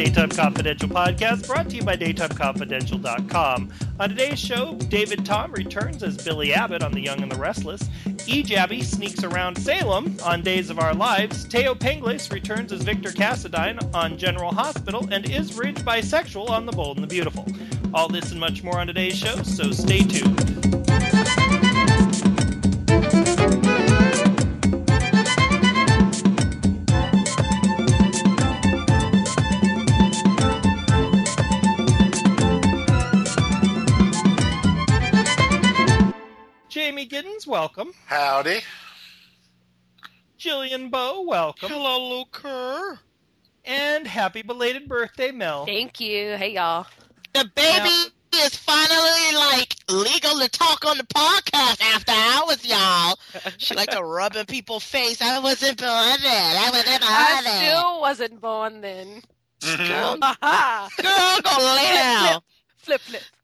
Daytime Confidential podcast brought to you by DaytimeConfidential.com. On today's show, David Tom returns as Billy Abbott on The Young and the Restless. E-Jabby sneaks around Salem on Days of Our Lives. Teo Penglis returns as Victor Cassadine on General Hospital. And is Ridge bisexual on The Bold and the Beautiful. All this and much more on today's show, so stay tuned. Jamie Giddens, welcome. Howdy. Jillian Bowe, welcome. Hello, Luke Kerr. And happy belated birthday, Mel. Thank you. Hey, y'all. The baby is finally, legal to talk on the podcast after hours, y'all. She like to rub in people's face. I wasn't born then. I still wasn't born then. Girl, go lay down. Flip.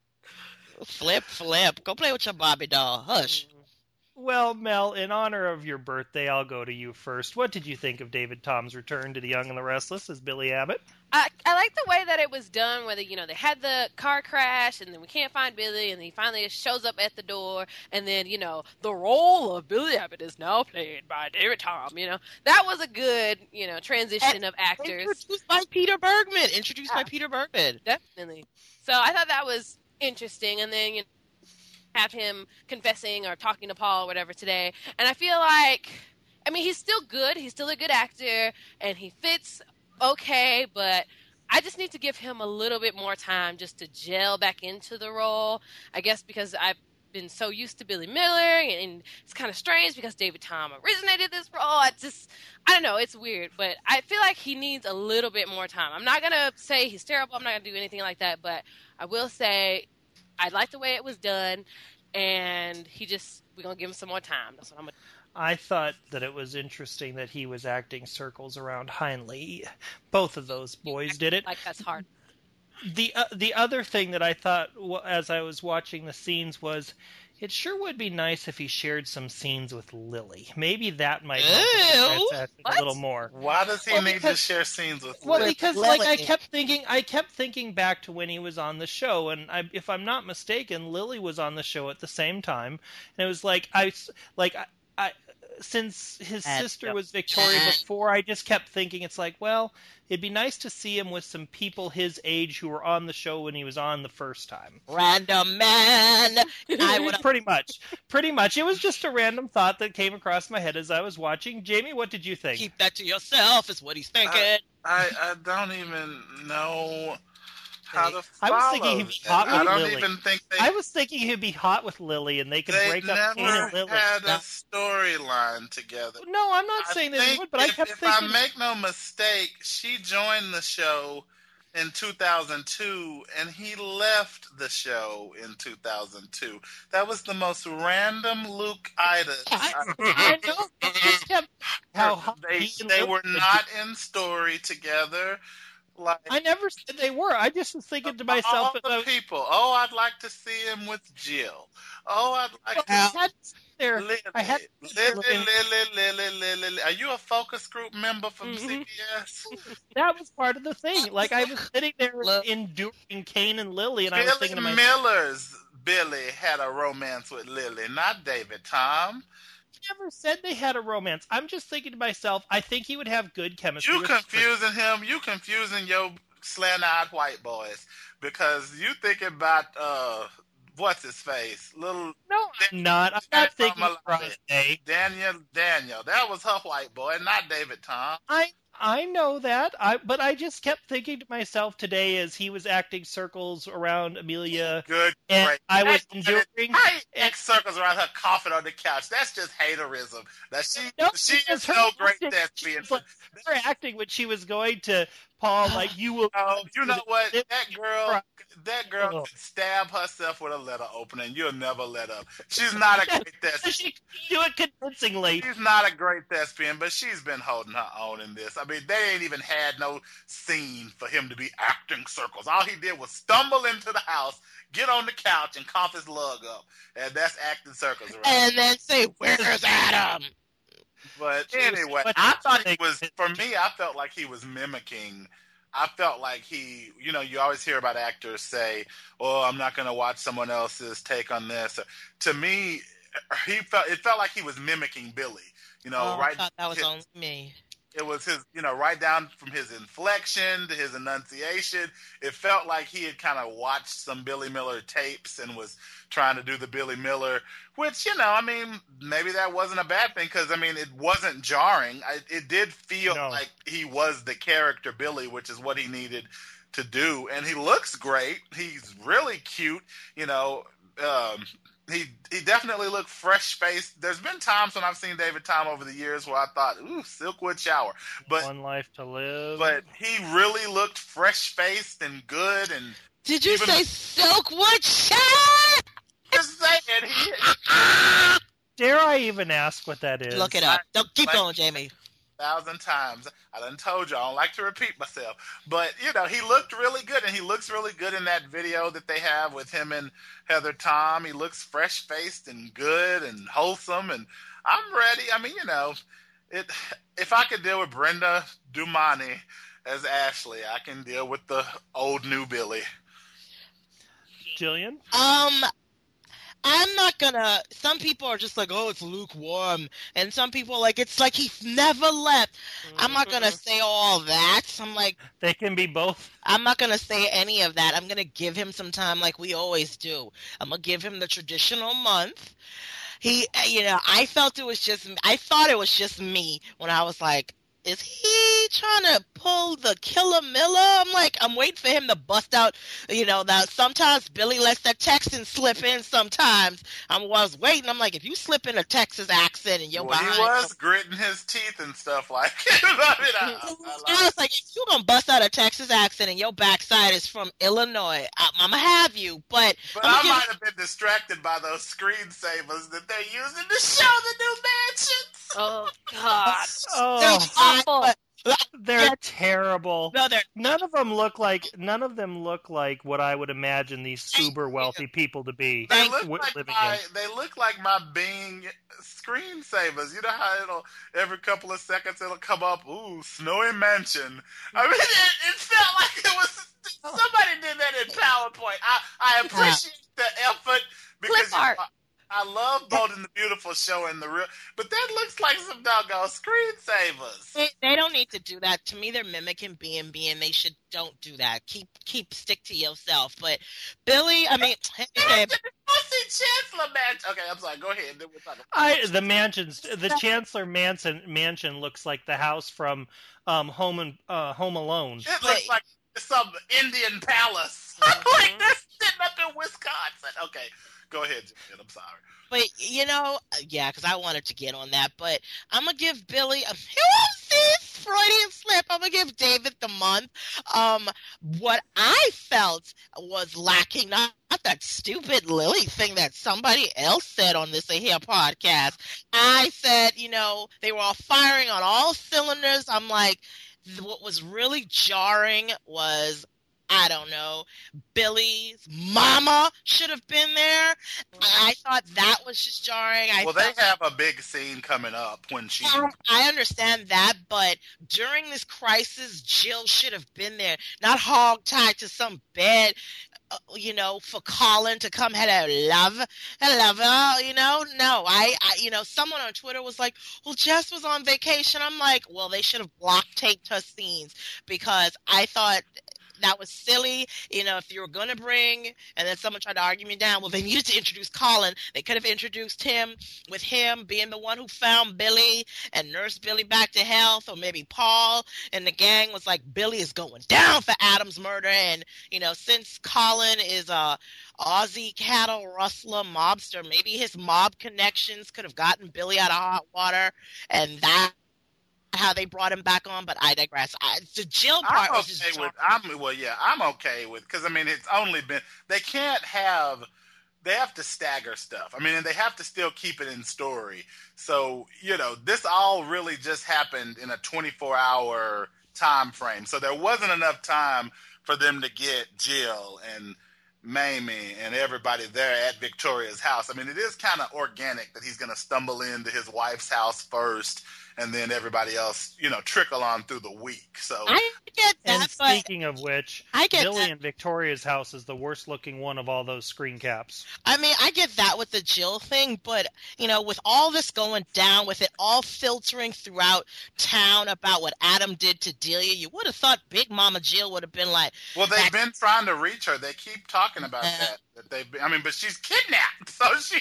Flip. Go play with your Barbie doll. Hush. Well, Mel, in honor of your birthday, I'll go to you first. What did you think of David Tom's return to The Young and the Restless as Billy Abbott? I like the way that it was done, where they had the car crash, and then we can't find Billy, and he finally shows up at the door, and then, the role of Billy Abbott is now played by David Tom, That was a good, transition of actors. Introduced by Peter Bergman. Definitely. So I thought that was interesting, and then, have him confessing or talking to Paul or whatever today. And I feel like, he's still good. He's still a good actor, and he fits okay, but I just need to give him a little bit more time just to gel back into the role. I guess because I've been so used to Billy Miller, and it's kind of strange because David Tom originated this role. I don't know. It's weird, but I feel like he needs a little bit more time. I'm not going to say he's terrible. I'm not going to do anything like that, but I will say I like the way it was done, and we're going to give him some more time. That's what I'm going to do. I thought that it was interesting that he was acting circles around Heinley. Both of those boys did it. Like, that's hard. The other thing that I thought as I was watching the scenes was, it sure would be nice if he shared some scenes with Lily. Maybe that might help a little more. Why does he need to share scenes with Lily? Well, because I kept thinking back to when he was on the show, and if I'm not mistaken, Lily was on the show at the same time, and it was since his sister was Victoria before, I just kept thinking, it's like, well, it'd be nice to see him with some people his age who were on the show when he was on the first time. Random man. Pretty much. It was just a random thought that came across my head as I was watching. Jamie, what did you think? Keep that to yourself is what he's thinking. I don't even know how to follow. I was thinking he'd be hot with Lily. I was thinking he'd be hot with Lily, and they could break up Kane and Lily. They never had a storyline together. No, I'm not saying they would, but I kept thinking... If I make no mistake, she joined the show in 2002, and he left the show in 2002. That was the most random Luke itis. I know. They were not in story together. I never said they were. I just was thinking to myself... All the people. Oh, I'd like to see him with Jill. Oh, I'd like to... Lily. Are you a focus group member from CBS? That was part of the thing. I was sitting there enduring Kane and Lily, and I was thinking to myself... Miller's Billy had a romance with Lily, not David Tom. Never said they had a romance. I'm just thinking to myself, I think he would have good chemistry. You confusing him. You confusing your slant-eyed white boys, because you thinking about what's his face? No, I'm not. I'm not thinking Friday. Daniel. That was her white boy, not David Tom. I know that, but I just kept thinking to myself today as he was acting circles around Amelia. Good, and great. I was enduring. Circles around her coughing on the couch. That's just haterism. She is no great thespian. Her acting when she was going to Paul, you will. You know what? That girl could stab herself with a letter opener, and you'll never let up. She's not a great thespian. She can do it convincingly. She's not a great thespian, but she's been holding her own in this. They ain't even had no scene for him to be acting circles. All he did was stumble into the house, get on the couch, and cough his lug up. And that's acting circles around. And then say, "Where's Adam?" But anyway, I thought he was, for me, I felt like he was mimicking I felt like he, you always hear about actors say, "Oh, I'm not going to watch someone else's take on this." To me, it felt like he was mimicking Billy. I thought that was only me. It was his, right down from his inflection to his enunciation. It felt like he had kind of watched some Billy Miller tapes and was trying to do the Billy Miller, which, maybe that wasn't a bad thing because, it wasn't jarring. It did feel like he was the character Billy, which is what he needed to do. And he looks great. He's really cute, He definitely looked fresh-faced. There's been times when I've seen David Tom over the years where I thought, ooh, Silkwood Shower. But One Life to Live. But he really looked fresh-faced and good. And did you say Silkwood Shower? Just saying. Dare I even ask what that is? Look it up. Keep going, Jamie. 1,000 times. I done told you I don't like to repeat myself. But, he looked really good, and he looks really good in that video that they have with him and Heather Tom. He looks fresh-faced and good and wholesome, and I'm ready. If I could deal with Brenda Dumani as Ashley, I can deal with the old new Billy. Jillian? I'm not gonna. Some people are just like, oh, it's lukewarm, and some people it's like he's never left. I'm not gonna say all that. I'm like, they can be both. I'm not gonna say any of that. I'm gonna give him some time, like we always do. I'm gonna give him the traditional month. I thought it was just me when I was like, is he trying to pull the Killer Miller? I'm waiting for him to bust out, that sometimes Billy lets that Texan slip in sometimes. I was waiting. I'm like, if you slip in a Texas accent and you're behind. He was gritting his teeth and stuff like I was like, if you're going to bust out a Texas accent and your backside is from Illinois, I'm going to have you. But I might have been distracted by those screensavers that they're using to show the new mansions. Oh, God. Oh, awful. They're terrible. No, none of them look like what I would imagine these super wealthy people to be. They look like my Bing screensavers. You know how every couple of seconds it'll come up, ooh, snowy mansion. It felt like it was somebody did that in PowerPoint. I appreciate the effort because I love Bold and the Beautiful showing the real, but that looks like some doggone screensavers. They don't need to do that. To me, they're mimicking B&B, and they don't do that. Stick to yourself. But Billy, Chancellor Mansion. Okay, I'm sorry. Go ahead. Then we'll talk the Chancellor Mansion looks like the house from Home Alone. It looks like some Indian palace. Like they're sitting up in Wisconsin. Okay. Go ahead, Jen. I'm sorry. But, because I wanted to get on that. But I'm going to give Billy Freudian slip. I'm going to give David the month. What I felt was lacking, not that stupid Lily thing that somebody else said on this here podcast. I said, they were all firing on all cylinders. I'm like, what was really jarring was, I don't know, Billy's mama should have been there. I thought that was just jarring. They have a big scene coming up when she... I understand that, but during this crisis, Jill should have been there, not hog-tied to some bed, for Colin to come, hello, no, someone on Twitter was like, well, Jess was on vacation. I'm like, well, they should have block-taped her scenes because I thought... that was silly. If you were going to bring, and then someone tried to argue me down, well, they needed to introduce Colin. They could have introduced him with him being the one who found Billy and nursed Billy back to health, or maybe Paul and the gang was like, Billy is going down for Adam's murder. And, since Colin is a Aussie cattle rustler mobster, maybe his mob connections could have gotten Billy out of hot water, and that how they brought him back on, but I digress. The Jill part was just... I'm okay with, because, it's only been... They have to stagger stuff. And they have to still keep it in story. So, this all really just happened in a 24-hour time frame. So there wasn't enough time for them to get Jill and Mamie and everybody there at Victoria's house. It is kind of organic that he's going to stumble into his wife's house first and then everybody else, trickle on through the week. So I get that, And but speaking of which, I get Billy that. and Victoria's house is the worst looking one of all those screen caps. I mean, I get that with the Jill thing, but, with all this going down, with it all filtering throughout town about what Adam did to Delia, you would have thought Big Mama Jill would have been like, well, they've been trying to reach her. They keep talking about that but she's kidnapped, so she,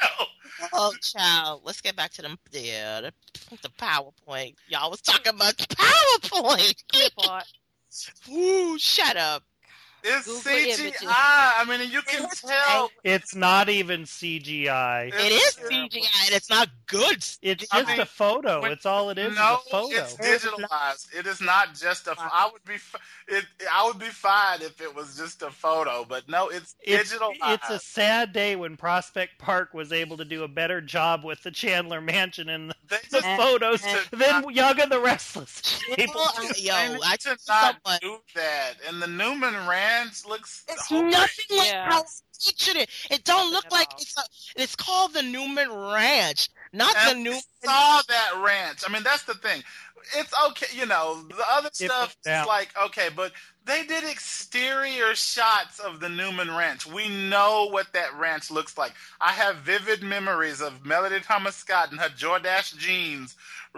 oh, child, let's get back to the PowerPoint. Y'all was talking about the PowerPoint. Part. Ooh, shut up. It's Google CGI. images. I mean, you can tell. It's not even CGI. It is CGI, and it's not good. It's I just mean, a photo. It's all it is No, a photo. it's digitalized. It is not just a. I would be fine if it was just a photo, but no, it's digitalized. It's a sad day when Prospect Park was able to do a better job with the Chandler Mansion and They the just photos than Young and the Restless. People. I tell did you not someone. do that. And the Newman Ranch looks. It's horrid. nothing like Yeah. how I pictured it. It don't look At like all. it's called the Newman Ranch, not the And we Newman. saw that ranch. I mean, that's the thing. It's okay, the other stuff is down. like, okay, but they did exterior shots of the Newman Ranch. We know what that ranch looks like. I have vivid memories of Melody Thomas Scott and her Jordache jeans,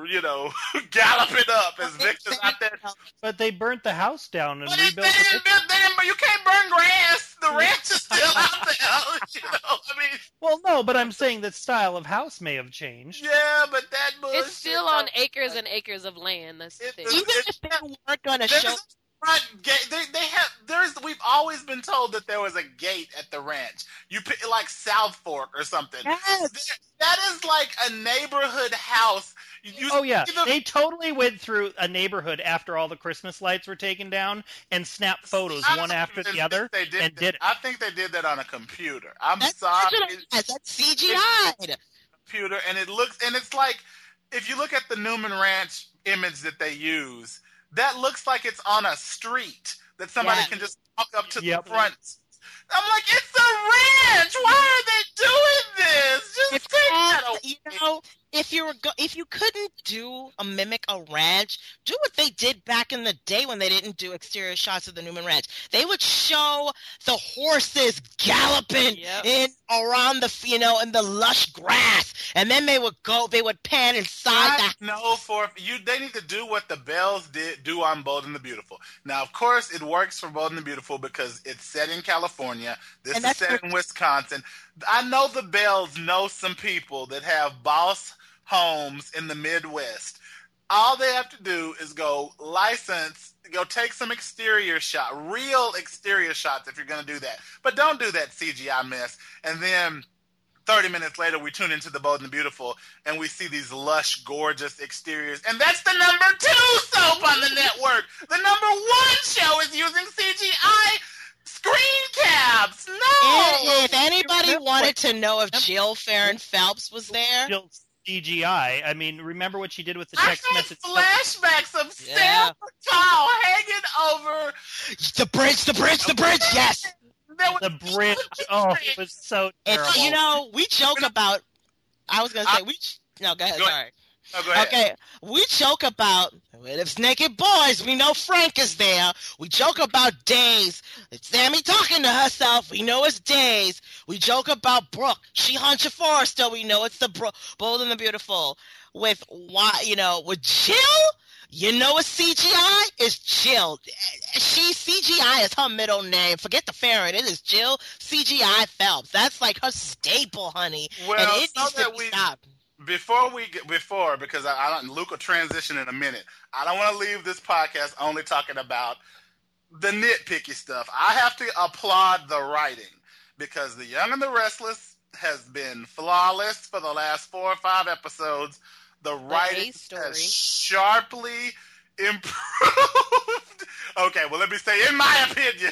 galloping up as Victor's out there. But they burnt the house down and But they rebuilt didn't it. build them, but you can't burn grass. The ranch is still out there. I mean, Well, no, but I'm saying that style of house may have changed. yeah, but that bullshit. It's still on acres and acres of land. That's the thing. It- Even if they weren't going to There's show, a front gate. We've always been told that there was a gate at the ranch. You pick like South Fork or something. Yes. That is like a neighborhood house. Oh yeah, see the- they totally went through a neighborhood after all the Christmas lights were taken down and snapped photos I one don't after even the other think they and did it. I think they did that on a computer. I'm that's sorry, digital. Yes, that's CGI. computer, and it's like if you look at the Newman Ranch image that they use, that looks like it's on a street that somebody Yeah. can just walk up to Yep. the front. I'm like, it's a ranch. Why are they doing this? Just It's take that all, away. if you couldn't mimic a ranch, do what they did back in the day when they didn't do exterior shots of the Newman Ranch. They would show the horses galloping Yep. in around in the lush grass, and then they would pan inside I know they need to do what the Bells do on Bold and the Beautiful. Now, of course, it works for Bold and the Beautiful because it's set in California. This And is that's set in Wisconsin. I know the Bells know some people that have boss homes in the Midwest. All they have to do is go take some real exterior shots if you're going to do that. But don't do that CGI mess. And then 30 minutes later, we tune into the Bold and the Beautiful, and we see these lush, gorgeous exteriors. And that's the number 2 soap on the network. The number 1 show is using CGI screen caps. No! If anybody wanted to know if Jill Farron Phelps was there, Jill CGI. I mean, remember what she did with the I text had message? flashbacks of Yeah. Sam Tall hanging over the bridge, yes. there was The bridge. Oh, it was so terrible. If we joke about. I was gonna say No, go ahead. Go ahead. Sorry. Oh, go ahead. Okay, we joke about well, if it's naked boys, we know Frank is there. We joke about Days. It's Sammy talking to herself. We know it's Days. We joke about Brooke. She hunts Forrester. We know it's the Bold and the Beautiful. With Jill, it's CGI. It's Jill. CGI is her middle name. Forget the Farron. It is Jill CGI Phelps. That's like her staple, honey. Well, and it so needs to that be we- stopped. Because Luke will transition in a minute. I don't want to leave this podcast only talking about the nitpicky stuff. I have to applaud the writing because The Young and the Restless has been flawless for the last 4 or 5 episodes. The writing story. has sharply improved. Okay, well, let me say, in my opinion,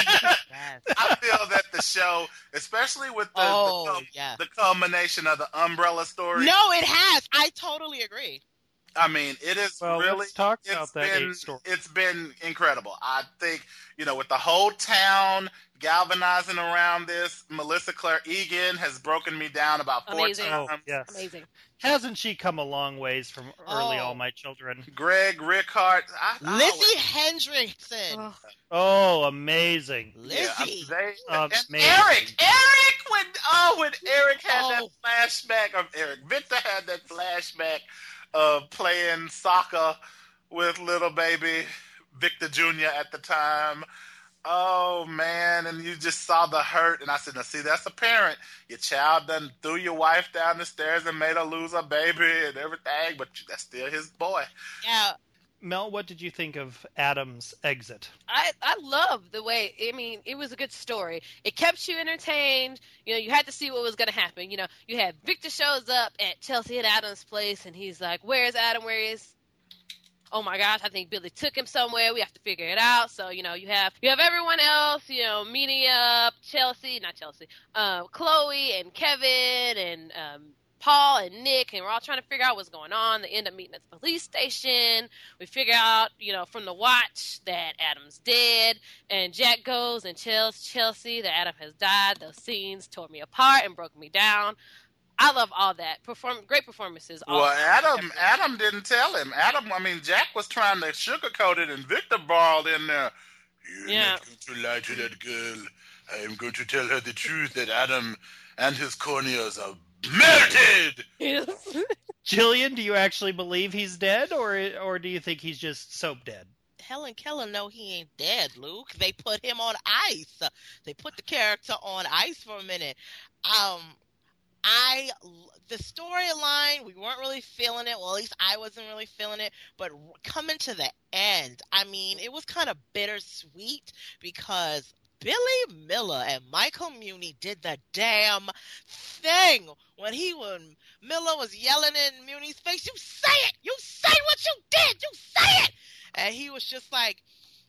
I feel that the show, especially with the culmination of the Umbrella story. No, it has. I totally agree. I mean, it is Well, really. let's talk about that been, 8 story. It's been incredible. I think, with the whole town galvanizing around this, Melissa Claire Egan has broken me down about 4 Amazing. times. Oh, yes. Amazing. Hasn't she come a long ways from early Oh. All My Children? Greg Rickhart. Lizzie Hendrickson. Oh, amazing. Lizzie. And Amazing. Eric, when Eric had that Oh. flashback of Victor had that flashback of playing soccer with little baby Victor Jr. at the time. Oh, man, and you just saw the hurt, and I said, now, see, that's a parent. Your child done threw your wife down the stairs and made her lose her baby and everything, but that's still his boy. Yeah. Mel, what did you think of Adam's exit? I love the way, it was a good story. It kept you entertained. You had to see what was going to happen. You had Victor shows up at Chelsea and Adam's place, and he's like, where's Adam? Where is... Oh my gosh, I think Billy took him somewhere. We have to figure it out. So, you have everyone else, meeting up, Chloe and Kevin and Paul and Nick, and we're all trying to figure out what's going on. They end up meeting at the police station. We figure out, from the watch that Adam's dead, and Jack goes and tells Chelsea that Adam has died. Those scenes tore me apart and broke me down. I love all that. Great performances. Well, Adam didn't tell him. Jack was trying to sugarcoat it, and Victor brawled in there. You're not going to lie to that girl. I am going to tell her the truth that Adam and his corneas are melted. Jillian, do you actually believe he's dead, or do you think he's just soap dead? Helen Keller know he ain't dead, Luke. They put him on ice. They put the character on ice for a minute. The storyline, we weren't really feeling it. Well, at least I wasn't really feeling it. But coming to the end, it was kind of bittersweet because Billy Miller and Michael Muhney did the damn thing when Miller was yelling in Muhney's face, "You say it! You say what you did! You say it!" And he was just like,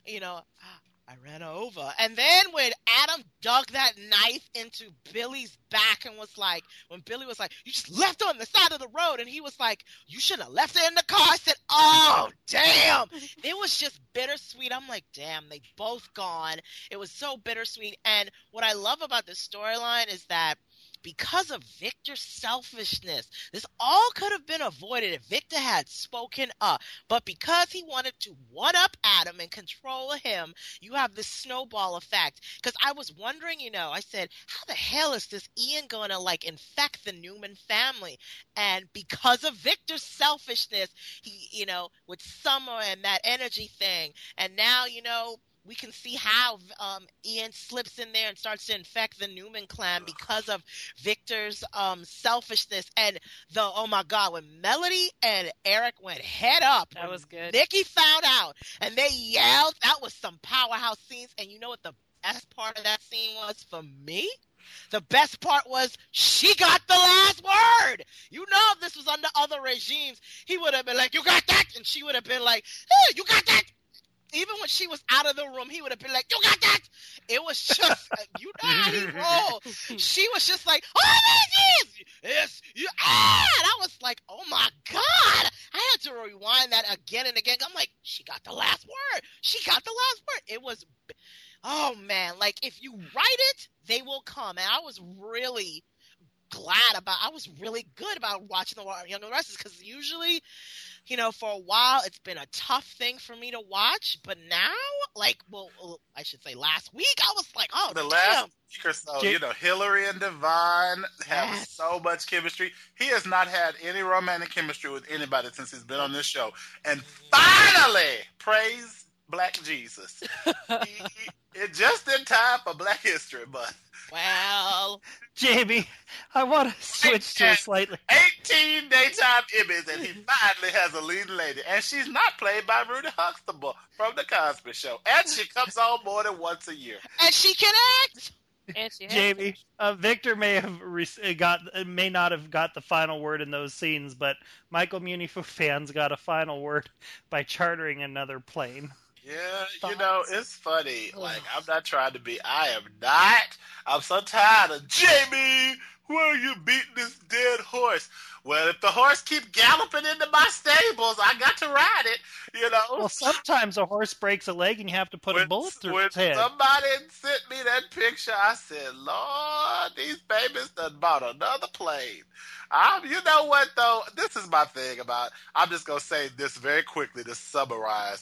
I ran her over. And then when Adam dug that knife into Billy's back and was like, when Billy was like, "You just left her on the side of the road," and he was like, "You should have left her in the car," I said, oh, damn. It was just bittersweet. I'm like, damn, they both gone. It was so bittersweet. And what I love about this storyline is that because of Victor's selfishness, this all could have been avoided if Victor had spoken up. But because he wanted to one-up Adam and control him, you have this snowball effect. Because I was wondering, I said, how the hell is this Ian going to, infect the Newman family? And because of Victor's selfishness, he, with Summer and that energy thing, and now, we can see how Ian slips in there and starts to infect the Newman clan because of Victor's selfishness. And oh my God, when Melody and Eric went head up, that was good. Nikki found out and they yelled. That was some powerhouse scenes. And you know what the best part of that scene was for me? The best part was she got the last word. If this was under other regimes, he would have been like, "You got that?" And she would have been like, "Hey, you got that?" Even when she was out of the room, he would have been like, "You got that?" It was just, how he rolled. She was just like, "Oh, yes, you." And I was like, "Oh my God!" I had to rewind that again and again. I'm like, she got the last word. She got the last word. It was, oh man, if you write it, they will come. And I was really I was really good about watching the Young and the Restless because usually, for a while, it's been a tough thing for me to watch. But now, I should say last week, I was like, oh, the damn. last week or so, Hillary and Devon have so much chemistry. He has not had any romantic chemistry with anybody since he's been on this show. And finally, praise Black Jesus. It's just in time for Black History Month. Well, Jamie, I want to switch to a slightly 18 daytime Emmys, and he finally has a leading lady, and she's not played by Rudy Huxtable from The Cosby Show, and she comes on more than once a year, and she can act. And she Jamie, Victor may not have got the final word in those scenes, but Michael Muhney fans got a final word by chartering another plane. Yeah, it's funny. I'm not trying to be. I am not. I'm so tired of Jamie. Why are you beating this dead horse? well, if the horse keep galloping into my stables, I got to ride it, Well, sometimes a horse breaks a leg and you have to put a bullet through its head. Somebody sent me that picture, I said, Lord, these babies done bought another plane. You know what, though? This is my thing about, I'm just going to say this very quickly to summarize.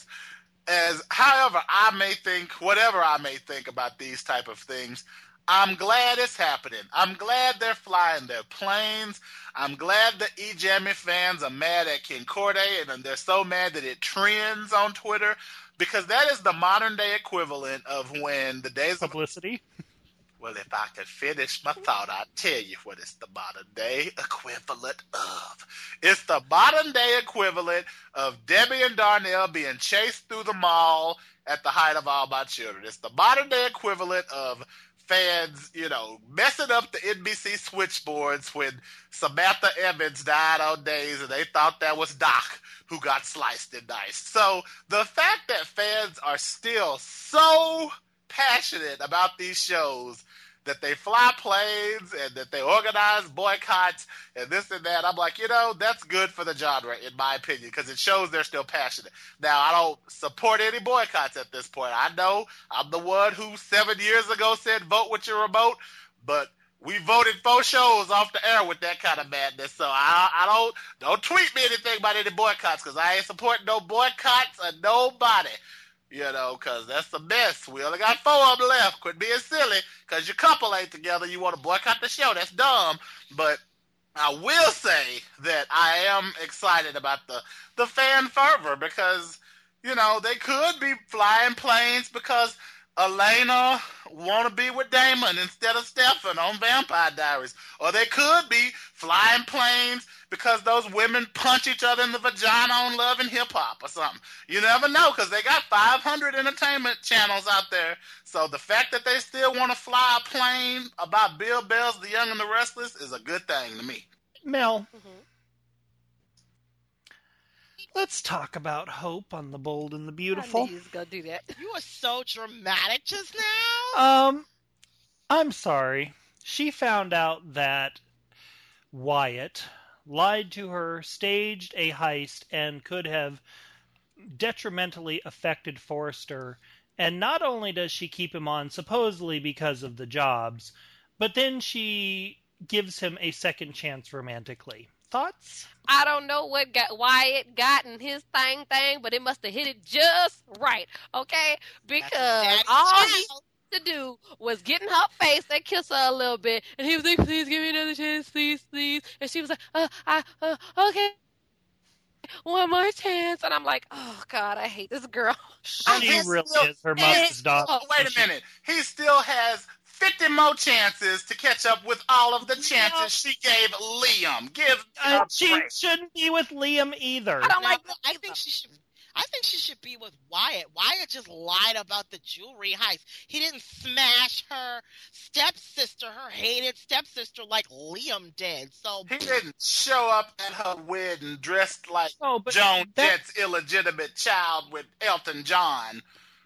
However I may think, whatever I may think about these type of things, I'm glad it's happening. I'm glad they're flying their planes. I'm glad the E-Jammy fans are mad at Ken Corday, and they're so mad that it trends on Twitter, because that is the modern-day equivalent of when the days of publicity. Well, if I could finish my thought, I'd tell you what it's the modern-day equivalent of. It's the modern-day equivalent of Debbie and Darnell being chased through the mall at the height of All My Children. It's the modern-day equivalent of fans, messing up the NBC switchboards when Samantha Evans died on days and they thought that was Doc who got sliced and diced. So the fact that fans are still so passionate about these shows, that they fly planes and that they organize boycotts and this and that, I'm like, that's good for the genre, in my opinion, because it shows they're still passionate. Now, I don't support any boycotts at this point. I know I'm the one who 7 years ago said vote with your remote, but we voted 4 shows off the air with that kind of madness. So I don't tweet me anything about any boycotts, because I ain't supporting no boycotts or nobody. Because that's a mess. We only got 4 of them left. Quit being silly, because your couple ain't together. You want to boycott the show. That's dumb. But I will say that I am excited about the fan fervor, because, they could be flying planes because Elena want to be with Damon instead of Stefan on Vampire Diaries. Or they could be flying planes because those women punch each other in the vagina on Love and Hip Hop or something. You never know, because they got 500 entertainment channels out there. So the fact that they still want to fly a plane about Bill Bell's The Young and the Restless is a good thing to me. Mel, let's talk about Hope on The Bold and the Beautiful. I knew you was gonna do that. You were so dramatic just now. I'm sorry. She found out that Wyatt lied to her, staged a heist, and could have detrimentally affected Forrester. And not only does she keep him on supposedly because of the jobs, but then she gives him a second chance romantically. Thoughts? I don't know what Wyatt got in his thing, but it must have hit it just right, okay? Because all he to do was get in her face and kiss her a little bit, and he was like, please give me another chance, please, please. And she was like, okay, one more chance. And I'm like, oh God, I hate this girl. She really is her mother's daughter. Oh, wait a minute. He still has 50 more chances to catch up with all of the chances she gave Liam. She shouldn't be with Liam either. I think she should be with Wyatt. Wyatt just lied about the jewelry heist. He didn't smash her stepsister, her hated stepsister, like Liam did. So he didn't show up at her wedding dressed like Joan Jett's illegitimate child with Elton John.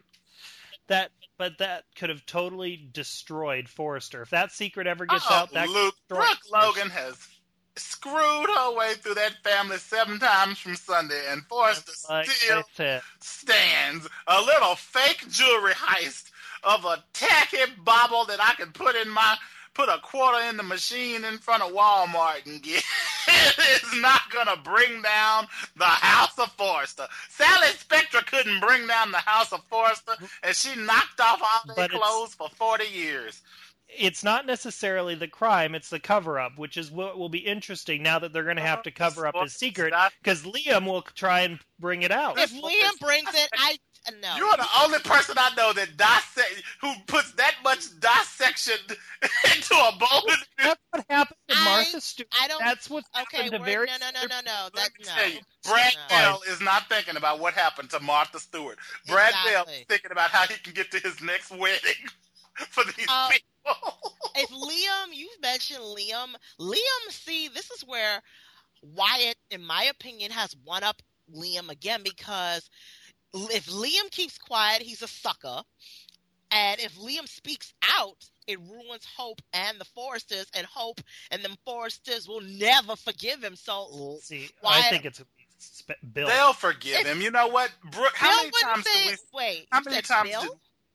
But that could have totally destroyed Forrester. If that secret ever gets out, that Brooke Logan has screwed her way through that family 7 times from Sunday, and Forrester still stands. A little fake jewelry heist of a tacky bauble that I can put a quarter in the machine in front of Walmart and get. It's not gonna bring down the House of Forrester. Sally Spectra couldn't bring down the House of Forrester, and she knocked off all their clothes for 40 years. It's not necessarily the crime, it's the cover-up, which is what will be interesting now that they're going to have to cover up his secret, because Liam will try and bring it out. If Liam brings it, no. You're the only person I know that who puts that much dissection into a bowl. That's what happened to Martha Stewart. That's what happened to very... No. Brad Bell is not thinking about what happened to Martha Stewart. Brad Bell is thinking about how he can get to his next wedding for these people. If Liam, you mentioned Liam. See, this is where Wyatt, in my opinion, has one up Liam again, because if Liam keeps quiet, he's a sucker. And if Liam speaks out, it ruins Hope and the Forresters, and Hope and them Forresters will never forgive him. So See, why? I think it's Bill. They'll forgive him. You know what, Brooke? How many times did we? Wait, How many times Bill? did?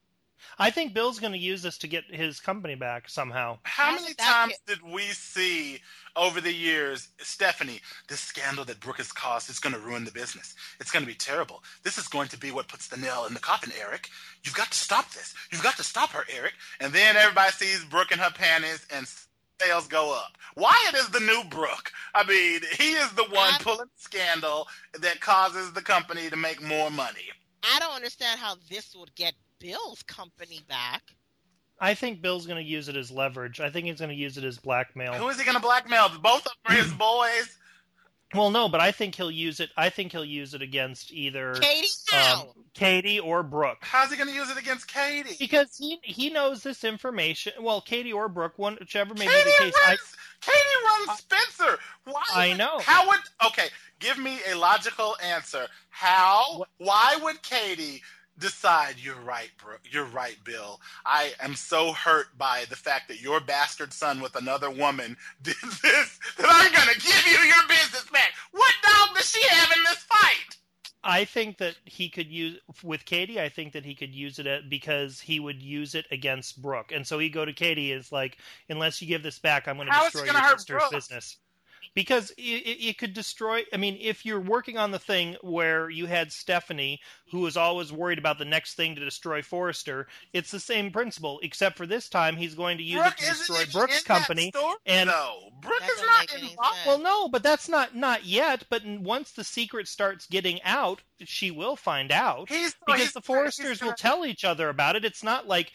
I think Bill's going to use this to get his company back somehow. How How many did that times did we see over the years, Stephanie, this scandal that Brooke has caused is going to ruin the business. It's going to be terrible. This is going to be what puts the nail in the coffin, Eric. You've got to stop this. You've got to stop her, Eric. And then everybody sees Brooke in her panties and sales go up. Wyatt is the new Brooke. I mean, he is the one pulling scandal that causes the company to make more money. I don't understand how this would get Bill's company back. I think Bill's going to use it as leverage. I think he's going to use it as blackmail. Who is he going to blackmail? Both of them are his boys. Well, no, but I think he'll use it. I think he'll use it against either Katie or Brooke. How's he going to use it against Katie? Because he knows this information. Well, Katie or Brooke, whichever may be Katie the case. runs Spencer. I know. How would? Okay, give me a logical answer. Why would Katie decide? You're right, Brooke. You're right, Bill. I am so hurt by the fact that your bastard son with another woman did this that I'm gonna give you your business back. What dog does she have in this fight? I think that he could use with Katie. I think that he could use it because he would use it against Brooke, and so he'd go to Katie is like, unless you give this back, I'm going to destroy your sister's business. Because it could destroy. I mean, if you're working on the thing where you had Stephanie, who was always worried about the next thing to destroy Forrester, it's the same principle, except for this time he's going to use it to destroy Brooke's company. And no, Brooke is not involved. Well, no, but that's not yet. But once the secret starts getting out, she will find out because the Forresters will tell each other about it. It's not like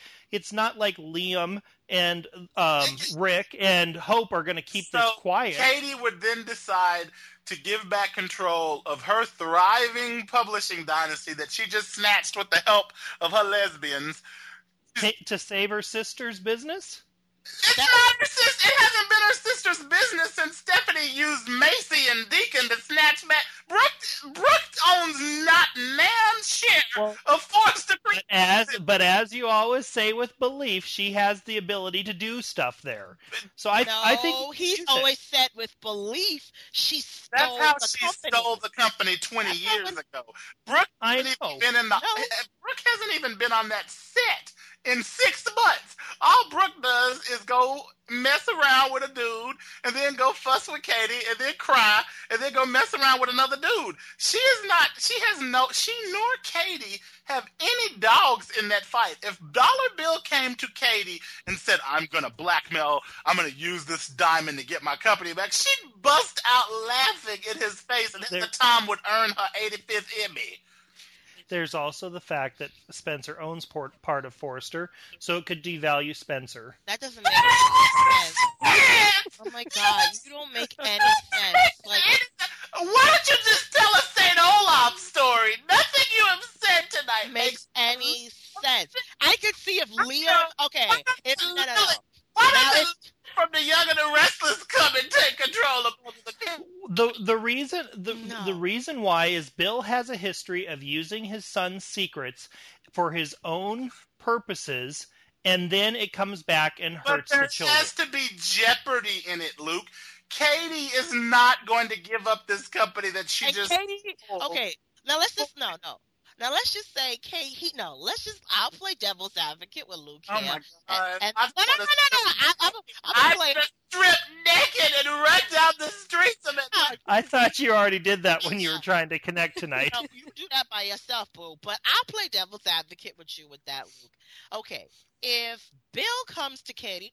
Liam and Rick and Hope are going to keep this quiet. Katie would then decide to give back control of her thriving publishing dynasty that she just snatched with the help of her lesbians. To save her sister's business? It's not her sister. It hasn't been her sister's business since Stephanie used Macy and Deacon to snatch back. Brooke owns not man's share of Forrester Creek. But as you always say with Belief, she has the ability to do stuff there. So I think he's always said with Belief she stole That's how the she company. stole the company 20 years ago. Brooke hasn't even been on that set in 6 months. All Brooke does is go mess around with a dude and then go fuss with Katie and then cry and then go mess around with another dude. She nor Katie have any dogs in that fight. If Dollar Bill came to Katie and said, I'm going to blackmail, I'm going to use this diamond to get my company back, she'd bust out laughing in his face and the Tom would earn her 85th Emmy. There's also the fact that Spencer owns part of Forrester, so it could devalue Spencer. That doesn't make any sense. Oh my God, you don't make any sense. Like, why don't you just tell a St. Olaf story? Nothing you have said tonight makes any sense. I could see if Liam. Okay, no. Why does from the Young and the Restless come and take control of the reason why is Bill has a history of using his son's secrets for his own purposes, and then it comes back and hurts the children. There has to be jeopardy in it, Luke. Katie is not going to give up this company that she just. Okay, now let's just no. Now let's just say I'll play devil's advocate with Luke here. Oh my God! I'm going to strip naked and run down the streets of it. I thought you already did that when you were trying to connect tonight. No, you do that by yourself, boo. But I'll play devil's advocate with you with that, Luke. Okay, if Bill comes to Katie,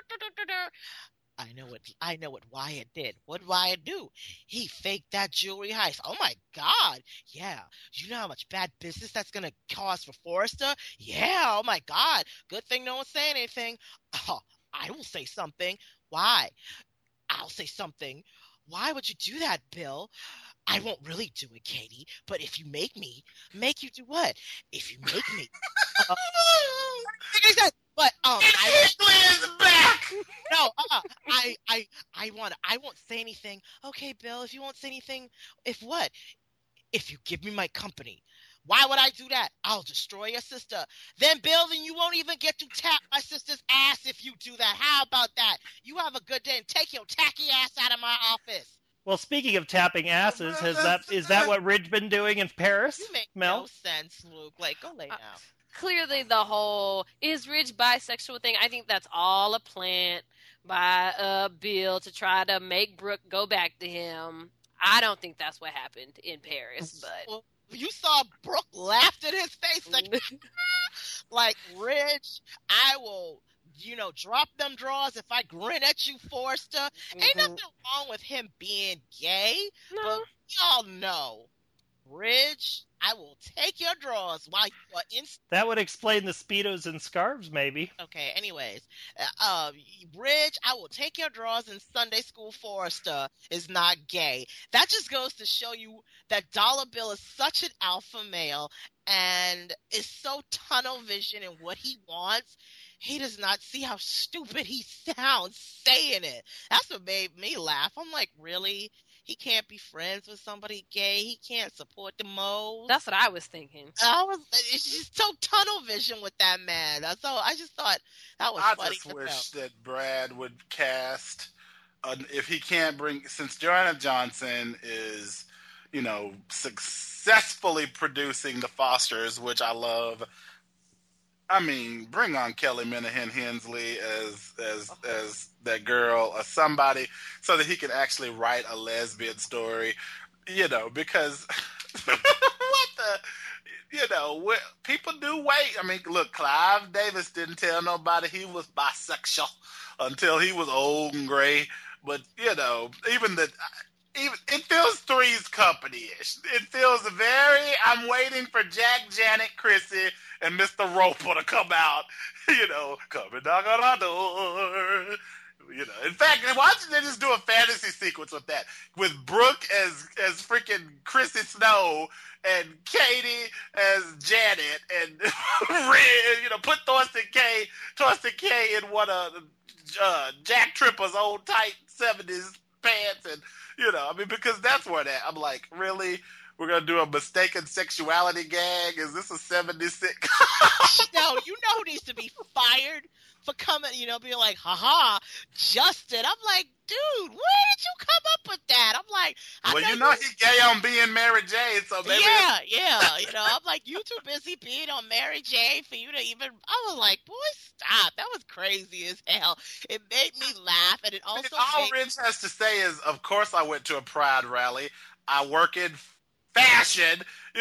I know what Wyatt did. What did Wyatt do? He faked that jewelry heist. Oh my God. Yeah. You know how much bad business that's gonna cause for Forrester? Yeah, oh my God. Good thing no one's saying anything. Oh, I will say something. Why? I'll say something. Why would you do that, Bill? I won't really do it, Katie, but if you make you do what? If you make me. But is back. No, I won't say anything. Okay, Bill, if you won't say anything, if what? If you give me my company, Why would I do that? I'll destroy your sister. Then, Bill, then you won't even get to tap my sister's ass if you do that. How about that? You have a good day and take your tacky ass out of my office. Well, speaking of tapping asses, is that what Ridge been doing in Paris? You make Mel? no sense, Luke. Like, go lay down. Clearly, the whole is Ridge bisexual thing, I think that's all a plant by Bill to try to make Brooke go back to him. I don't think that's what happened in Paris, but Well, you saw Brooke laughed in his face like Ridge, I will, drop them drawers if I grin at you, Forrester. Ain't nothing wrong with him being gay, but we all know, Ridge, I will take your drawers while you are in. That would explain the Speedos and scarves, maybe. Okay, anyways, Ridge, I will take your drawers in Sunday school. Forrester is not gay. That just goes to show you that Dollar Bill is such an alpha male and is so tunnel vision in what he wants. He does not see how stupid he sounds saying it. That's what made me laugh. I'm like, really? He can't be friends with somebody gay. He can't support the moles. that's what I was thinking. It's just so tunnel vision with that man. So I just thought that was funny. I just wish that Brad would cast, if he can't since Joanna Johnson is, successfully producing The Fosters, which I love. I mean, bring on Kelly Minahan Hensley as that girl or somebody so that he can actually write a lesbian story, because people do wait. I mean, look, Clive Davis didn't tell nobody he was bisexual until he was old and gray. But, even it feels Three's Company-ish. It feels I'm waiting for Jack, Janet, Chrissy, and Mr. Roper to come out, come and knock on our door. In fact, why don't they just do a fantasy sequence with that? With Brooke as freaking Chrissy Snow and Katie as Janet and Red, put Thorsten K in one of Jack Tripper's old tight 70s pants and, because that's where that, I'm like, really? We're going to do a mistaken sexuality gag? Is this a 70s sitcom? No, who needs to be fired for coming, being like, haha, Justin. I'm like, dude, where did you come up with that? I'm like, he's gay on being Mary Jane, so maybe. Yeah. I'm like, you too busy being on Mary Jane for you to even. I was like, boy, stop. That was crazy as hell. It made me laugh, and it also. All Rich has to say is, of course, I went to a Pride rally. I work in fashion,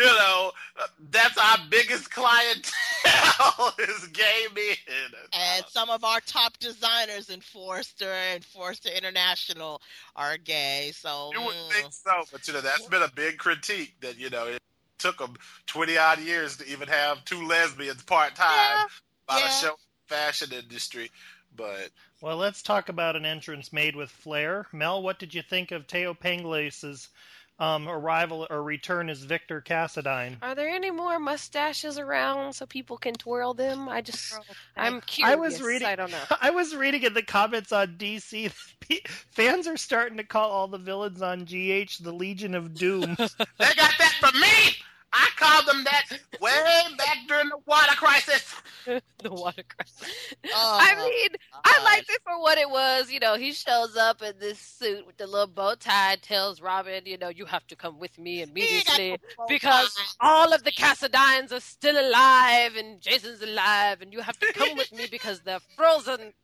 that's our biggest clientele is gay men. And some of our top designers in Forrester and Forrester International are gay. So you would think so, but that's been a big critique that it took them 20-odd years to even have two lesbians part-time by the show fashion industry. But well, let's talk about an entrance made with flair. Mel, what did you think of Teo Pengles's arrival or return as Victor Cassadine? Are there any more mustaches around so people can twirl them? I'm curious. I don't know. I was reading in the comments on DC that fans are starting to call all the villains on GH the Legion of Doom. They got that from me! I called them that way back during the water crisis. The water crisis. I liked it for what it was. He shows up in this suit with the little bow tie, tells Robin, you have to come with me immediately because all of the Cassadines are still alive and Jason's alive and you have to come with me because they're frozen.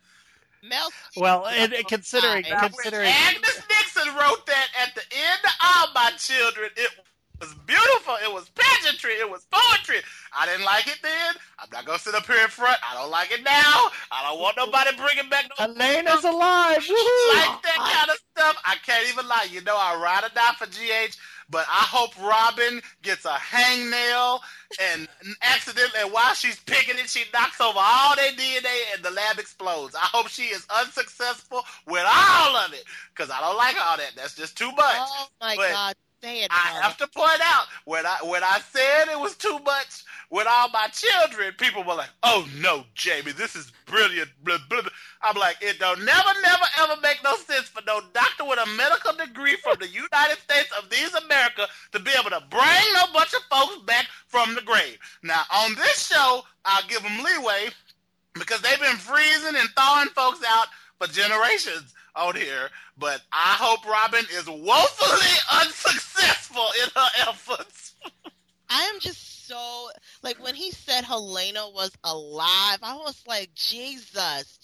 Well, considering Agnes Nixon wrote that at the end of My Children, it was beautiful. It was pageantry. It was poetry. I didn't like it then. I'm not going to sit up here in front. I don't like it now. I don't want nobody bringing back no... Elena's alive. Woo-hoo. Like that kind of stuff. I can't even lie. I ride or die for GH, but I hope Robin gets a hangnail and accidentally, and while she's picking it, she knocks over all their DNA and the lab explodes. I hope she is unsuccessful with all of it because I don't like all that. That's just too much. Oh, my God. Say it, I brother. have to point out when I said it was too much with all my children, people were like, "Oh no, Jamie, this is brilliant." Blah, blah, blah. I'm like, it don't never ever make no sense for no doctor with a medical degree from the United States of these America to be able to bring no bunch of folks back from the grave. Now on this show, I'll give them leeway because they've been freezing and thawing folks out for generations out here, but I hope Robin is woefully unsuccessful in her efforts. I am just so, like, when he said Helena was alive, I was like, Jesus.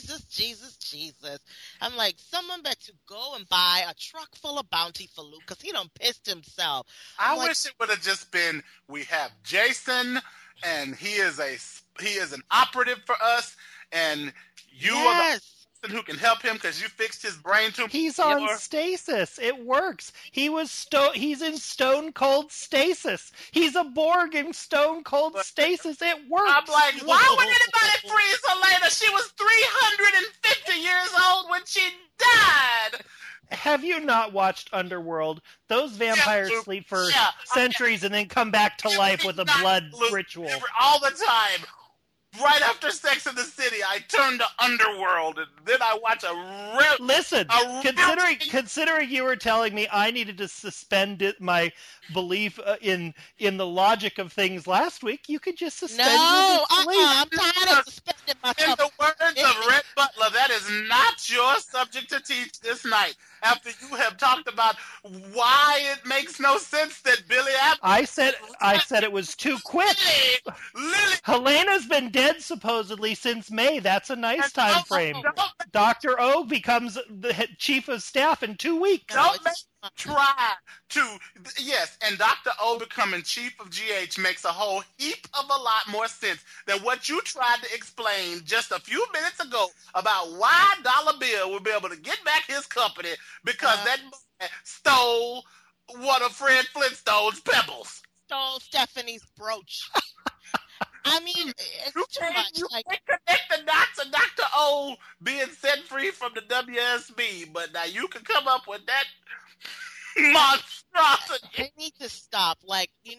I'm like, someone better go and buy a truck full of Bounty for Luke, because he done pissed himself. I wish it would have just been, we have Jason, and he is an operative for us, and you are the who can help him because you fixed his brain tumor. He's on stasis. It works. He's in stone cold stasis. He's a Borg in stone cold stasis. It works. I'm like, why would anybody freeze Helena? She was 350 years old when she died. Have you not watched Underworld? Those vampires sleep for centuries and then come back to life with a blood ritual. All the time. Right after Sex in the City, I turn to Underworld, and then I watch Listen, considering you were telling me I needed to suspend my belief in the logic of things last week, you could just suspend your disbelief. I'm tired of suspending myself. In the words of Rhett Butler, that is not your subject to teach this night. After you have talked about why it makes no sense that Billy Abbott... I said it was too quick. Lily. Helena's been dead supposedly since May. That's a nice time frame. Dr. O becomes the chief of staff in 2 weeks. Don't try to... Yes, and Dr. O becoming chief of GH makes a whole heap of a lot more sense than what you tried to explain just a few minutes ago about why Dollar Bill will be able to get back his company because that boy stole one of Fred Flintstone's pebbles. Stole Stephanie's brooch. I mean, it's too much. You can't connect the dots of Dr. O being set free from the WSB, but now you can come up with that monstrosity. They need to stop. Like, we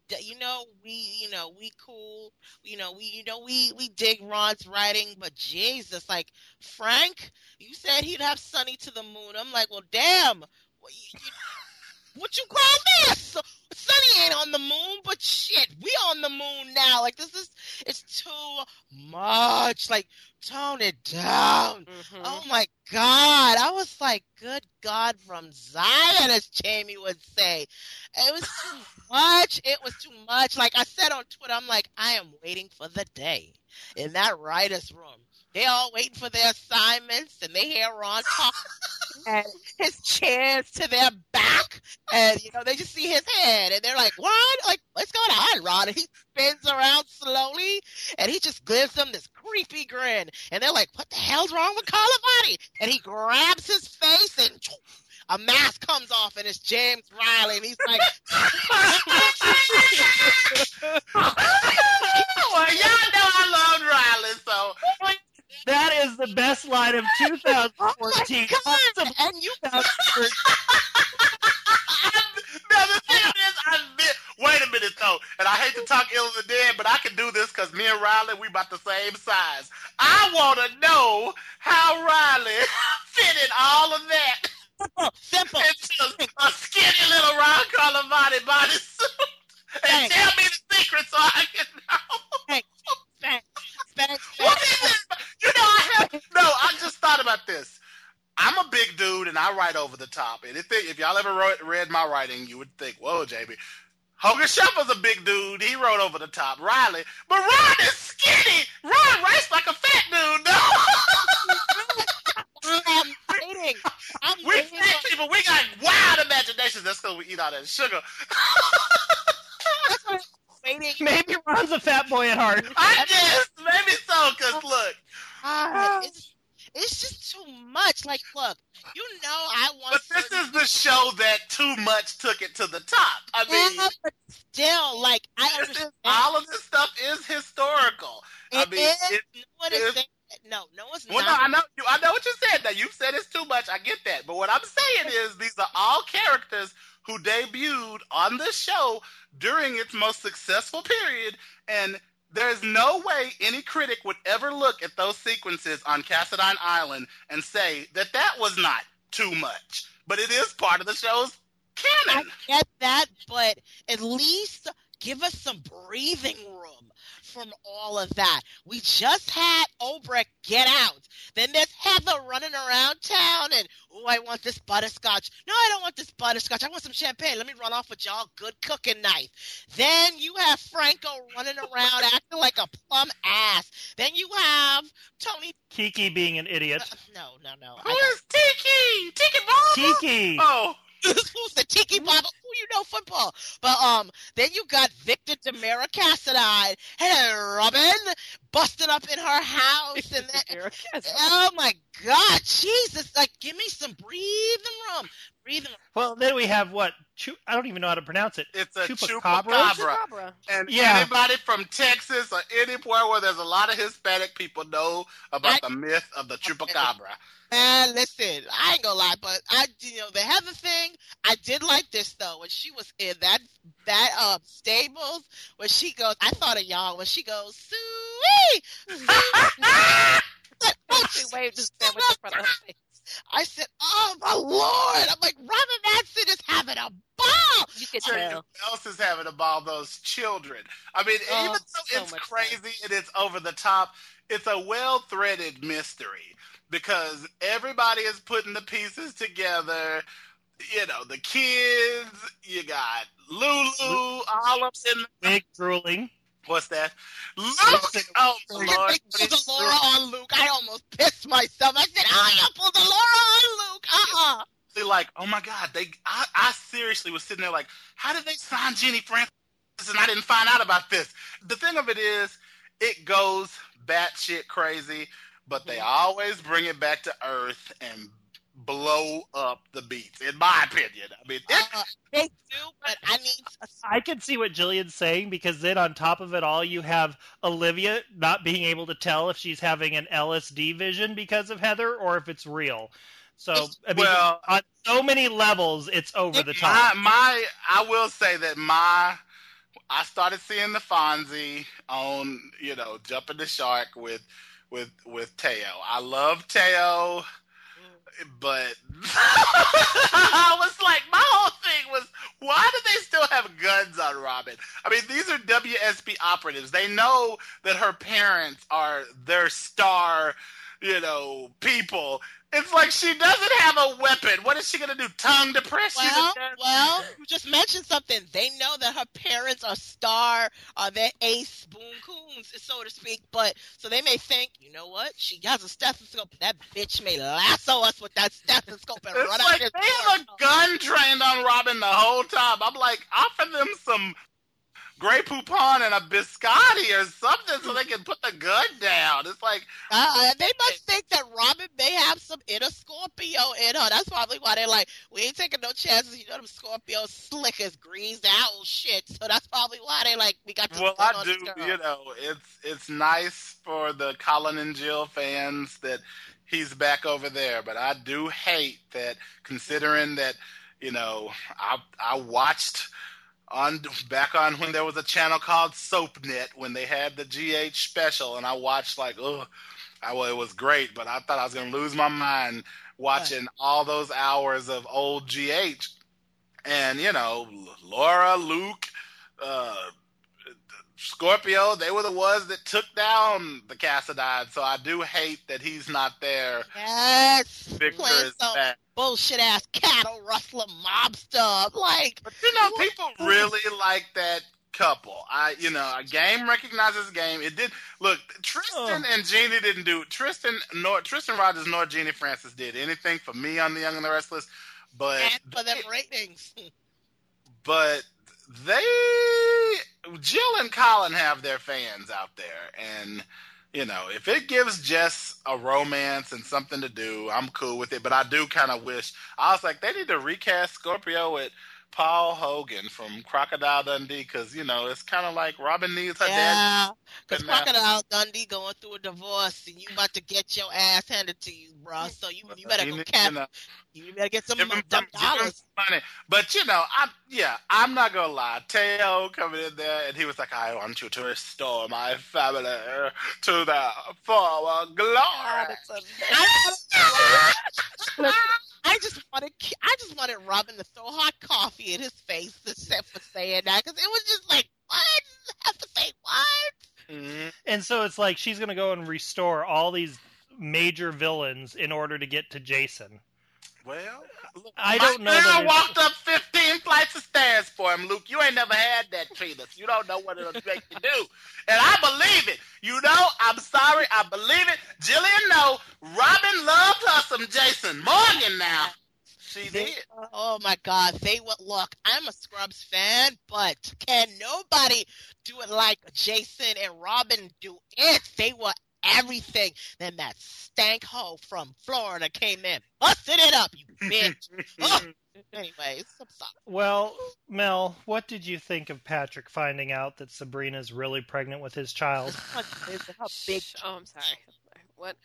cool. We dig Ron's writing, but Jesus, like, Frank, you said he'd have Sonny to the moon. I'm like, well, damn. What you call this? Sonny ain't on the moon, but shit, we on the moon now. Like, it's too much. Like, tone it down. Mm-hmm. Oh my God. I was like, good God from Zion, as Jamie would say. It was too much. It was too much. Like I said on Twitter, I'm like, I am waiting for the day in that writer's room. They all waiting for their assignments, and they hear Ron talk, and his chair's to their back, and they just see his head, and they're like, "What? Like, what's going on, Ron?" And he spins around slowly, and he just gives them this creepy grin, and they're like, "What the hell's wrong with Calamari?" And he grabs his face, and a mask comes off, and it's James Riley, and he's like, "Well, y'all know I love Riley, so." That is the best line of 2014. And you Now, the thing is, wait a minute, though, and I hate to talk ill of the dead, but I can do this because me and Riley, we about the same size. I want to know how Riley fitted all of that simple. into a skinny little Ron Carlivati bodysuit. And tell me the secret so I can know. What is it? I just thought about this. I'm a big dude, and I write over the top. And if y'all ever read my writing, you would think, whoa, JB. Hogan Shepherd's a big dude. He wrote over the top. Riley. But Ron is skinny. Ron writes like a fat dude, no? We fat people, we got wild imaginations. That's because we eat all that sugar. Maybe Ron's a fat boy at heart. I guess. Maybe so, because look. It's just too much. Like, look, I want. But this is the show that too much took it to the top. I mean, but still, like, I understand. All of this stuff is historical. No, it's not. No, I know what you said. Now you said it's too much. I get that. But what I'm saying is, these are all characters who debuted on this show during its most successful period, and there's no way any critic would ever look at those sequences on Cassadine Island and say that that was not too much. But it is part of the show's canon. I get that, but at least give us some breathing room from all of that. We just had Obrecht get out. Then there's Heather running around town and, oh, I want this butterscotch. No, I don't want this butterscotch. I want some champagne. Let me run off with y'all good cooking knife. Then you have Franco running around acting like a plum ass. Then you have Tony. Kiki being an idiot. No. Who is Tiki? Tiki Baba? Kiki! Oh. Who's the Tiki Baba? Who you know football? But then you got Victor Demira Cassadine and Robin busting up in her house, and then, oh my God, Jesus! Like, give me some breathing room. Well, then we have what? I don't even know how to pronounce it. It's a Chupacabra. chupacabra. And yeah. Anybody from Texas or anywhere where there's a lot of Hispanic people know about the myth of the chupacabra. Man, listen, I ain't gonna lie, but the Heather thing, I did like this though. When she was in that stables, when she goes, I thought of y'all when she goes, Suey. She waved his sandwich in front of her face. I said, oh my Lord. I'm like, Robin Madsen is having a ball. You could Who tell. else is having a ball? Those children. I mean, even though so it's much crazy fun. and it's over the top, it's a well-threaded mystery because everybody is putting the pieces together. You know, the kids, you got Lulu, all up in the Big drooling. What's that? Luke! Oh, Lord. They pulled the Laura on Luke. I almost pissed myself. I said, oh, you pulled the Laura on Luke. They're like, oh my God. I seriously was sitting there like, how did they sign Jenny Francis and I didn't find out about this? The thing of it is, it goes batshit crazy, but they always bring it back to earth and blow up the beats, in my opinion. I mean, they do, but I need. I can see what Jillian's saying because then on top of it all, you have Olivia not being able to tell if she's having an LSD vision because of Heather or if it's real. So, I mean, on so many levels, it's over the top. I will say that I started seeing the Fonzie on, Jumping the Shark with Teo. I love Teo. But I was like, my whole thing was, why do they still have guns on Robin? I mean, these are WSB operatives. They know that her parents are their star, people. It's like she doesn't have a weapon. What is she going to do? Tongue depress you? Well, you just mentioned something. They know that her parents are their ace boon coons, so to speak. But so they may think, you know what? She has a stethoscope. That bitch may lasso us with that stethoscope and run out this. They have a gun trained on Robin the whole time. I'm like, offer them some Grey Poupon and a biscotti or something so they can put the gun down. It's like they must think that Robin may have some inner Scorpio in her. That's probably why they're like, we ain't taking no chances. You know them Scorpios slick as greased owl shit. So that's probably why they like, we got this gun on this girl. It's nice for the Colin and Jill fans that he's back over there, but I do hate that considering that, I watched back on when there was a channel called SoapNet when they had the GH special, and I watched it was great, but I thought I was going to lose my mind watching all those hours of old GH. And, Laura, Luke, Scorpio, they were the ones that took down the Cassadine, so I do hate that he's not there. Yes. Victor is back. Bullshit ass cattle rustler mobster. But people really like that couple. A game recognizes game. It did look. Tristan and Jeannie didn't do Tristan Rogers nor Jeannie Francis did anything for me on The Young and the Restless. But and for them ratings. But Jill and Colin have their fans out there, and if it gives Jess a romance and something to do, I'm cool with it. But I do kind of wish, I was like, they need to recast Scorpio with Paul Hogan from Crocodile Dundee, because, it's kind of like Robin needs her dad. Yeah, because And now- Crocodile Dundee going through a divorce, and you about to get your ass handed to you, bro. So you better go you better get some Give him dumb dollars. some money. But, I'm not going to lie. Teo coming in there, and he was like, I want you to restore my family to their former glory. I just wanted Robin to throw hot coffee in his face except for saying that, because it was just like, what? I have to say what? Mm-hmm. And so it's like she's going to go and restore all these major villains in order to get to Jason. Well, I don't know. I walked up 15 flights of stairs for him, Luke. You ain't never had that treatise. You don't know what it'll make you do. And I believe it. I'm sorry, I believe it. Jillian, no. Robin loved her some Jason Morgan now. She did. Oh my God. Look, I'm a Scrubs fan, but can nobody do it like Jason and Robin do it? They were everything. Then that stank hoe from Florida came in, busted it up, you bitch. Anyways, I'm sorry. Well, Mel, what did you think of Patrick finding out that Sabrina's really pregnant with his child? How big? Oh, I'm sorry. What?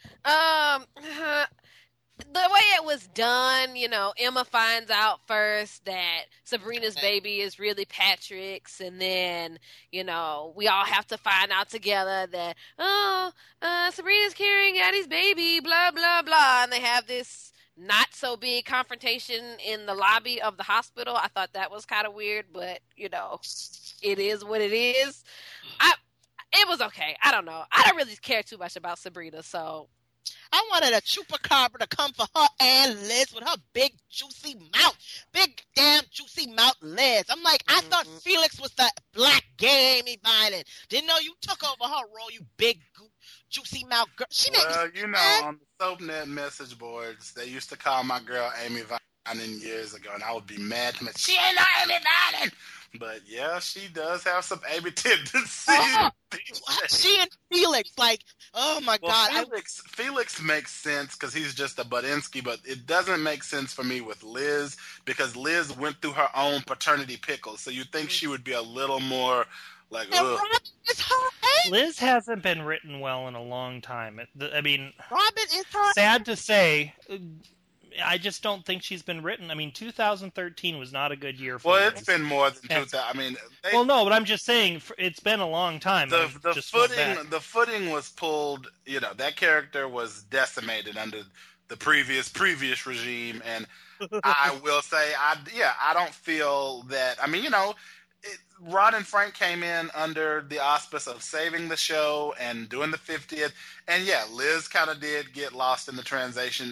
The way it was done, Emma finds out first that Sabrina's baby is really Patrick's, and then, we all have to find out together that, Sabrina's carrying Addie's baby, blah, blah, blah, and they have this not so big confrontation in the lobby of the hospital. I thought that was kind of weird, but, it is what it is. It was okay. I don't know. I don't really care too much about Sabrina, so... I wanted a chupacabra to come for her and Liz with her big, juicy mouth. Big, damn, juicy mouth Liz. I'm like, I thought Felix was the black gay Amy Biden. Didn't know you took over her role, you big, juicy mouth girl. On the SoapNet message boards, they used to call my girl Amy Biden years ago, and I would be mad to me. She ain't no Amy Biden. But yeah, she does have some Amy tendencies. She and Felix, like, oh my God. Felix makes sense because he's just a Budinsky, but it doesn't make sense for me with Liz because Liz went through her own paternity pickles. So you'd think she would be a little more like, ugh. Liz hasn't been written well in a long time. I mean, Robin is her. Sad to say, I just don't think she's been written. I mean, 2013 was not a good year for Well, Liz. it's been more than 2000. I mean, well, no, but I'm just saying it's been a long time. The footing was pulled. That character was decimated under the previous regime, and I will say, I don't feel that. I mean, Rod and Frank came in under the auspice of saving the show and doing the 50th, and Liz kind of did get lost in the transition,